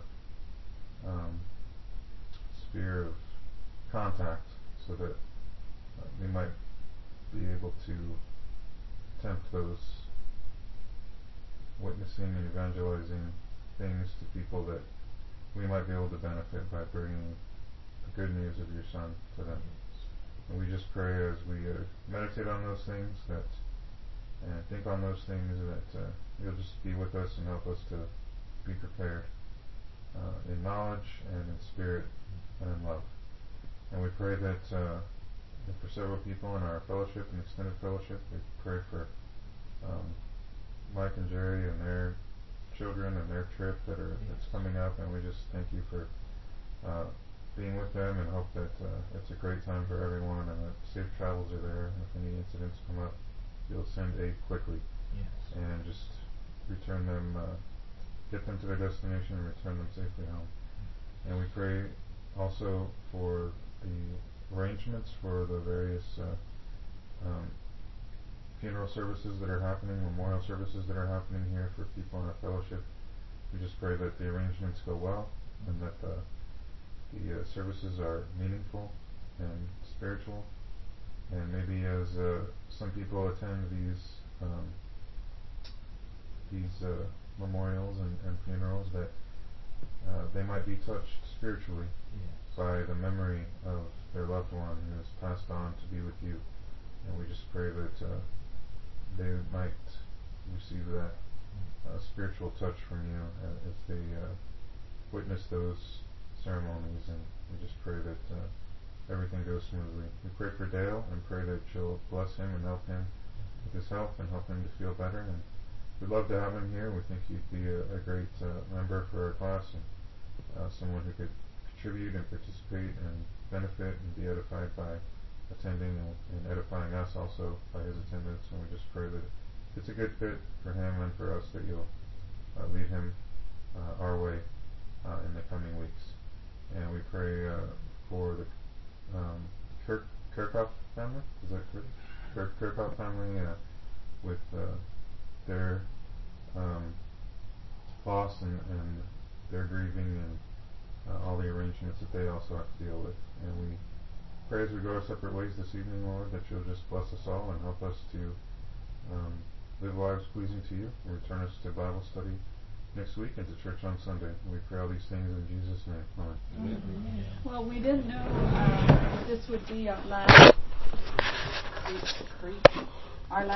Speaker 2: sphere of contact so that we might be able to tempt those witnessing and evangelizing things to people that we might be able to benefit by bringing the good news of your Son to them. And we just pray as we meditate on those things and think on those things that you'll just be with us and help us to be prepared in knowledge and in spirit and in love. And we pray that for several people in our fellowship and extended fellowship, we pray for Mike and Jerry and their children and their trip that's coming up, and we just thank you for being with them and hope that it's a great time for everyone and that safe travels are there, and if any incidents come up, you'll send aid quickly and just return them, get them to their destination and return them safely home. And we pray also for the arrangements for the various funeral services that are happening, memorial services that are happening here for people in our fellowship. We just pray that the arrangements go well and that the services are meaningful and spiritual. And maybe as some people attend these memorials and funerals, that they might be touched spiritually by the memory of their loved one who has passed on to be with you. And we just pray that they might receive that spiritual touch from you as they witness those ceremonies, and we just pray that everything goes smoothly. We pray for Dale and pray that you'll bless him and help him with his health and help him to feel better. And we'd love to have him here. We think he'd be a great member for our class and someone who could contribute and participate and benefit and be edified by attending and edifying us also by his attendance. And we just pray that it's a good fit for him and for us, that you'll lead him our way in the coming weeks. And we pray for the Kirchhoff family. Is that correct? Kirchhoff family with their loss and their grieving and all the arrangements that they also have to deal with. And we pray as we go our separate ways this evening, Lord, that you'll just bless us all and help us to live lives pleasing to you, and return us to Bible study next week and to church on Sunday. We pray all these things in Jesus' name. Amen.
Speaker 3: Well, we didn't know this would be our last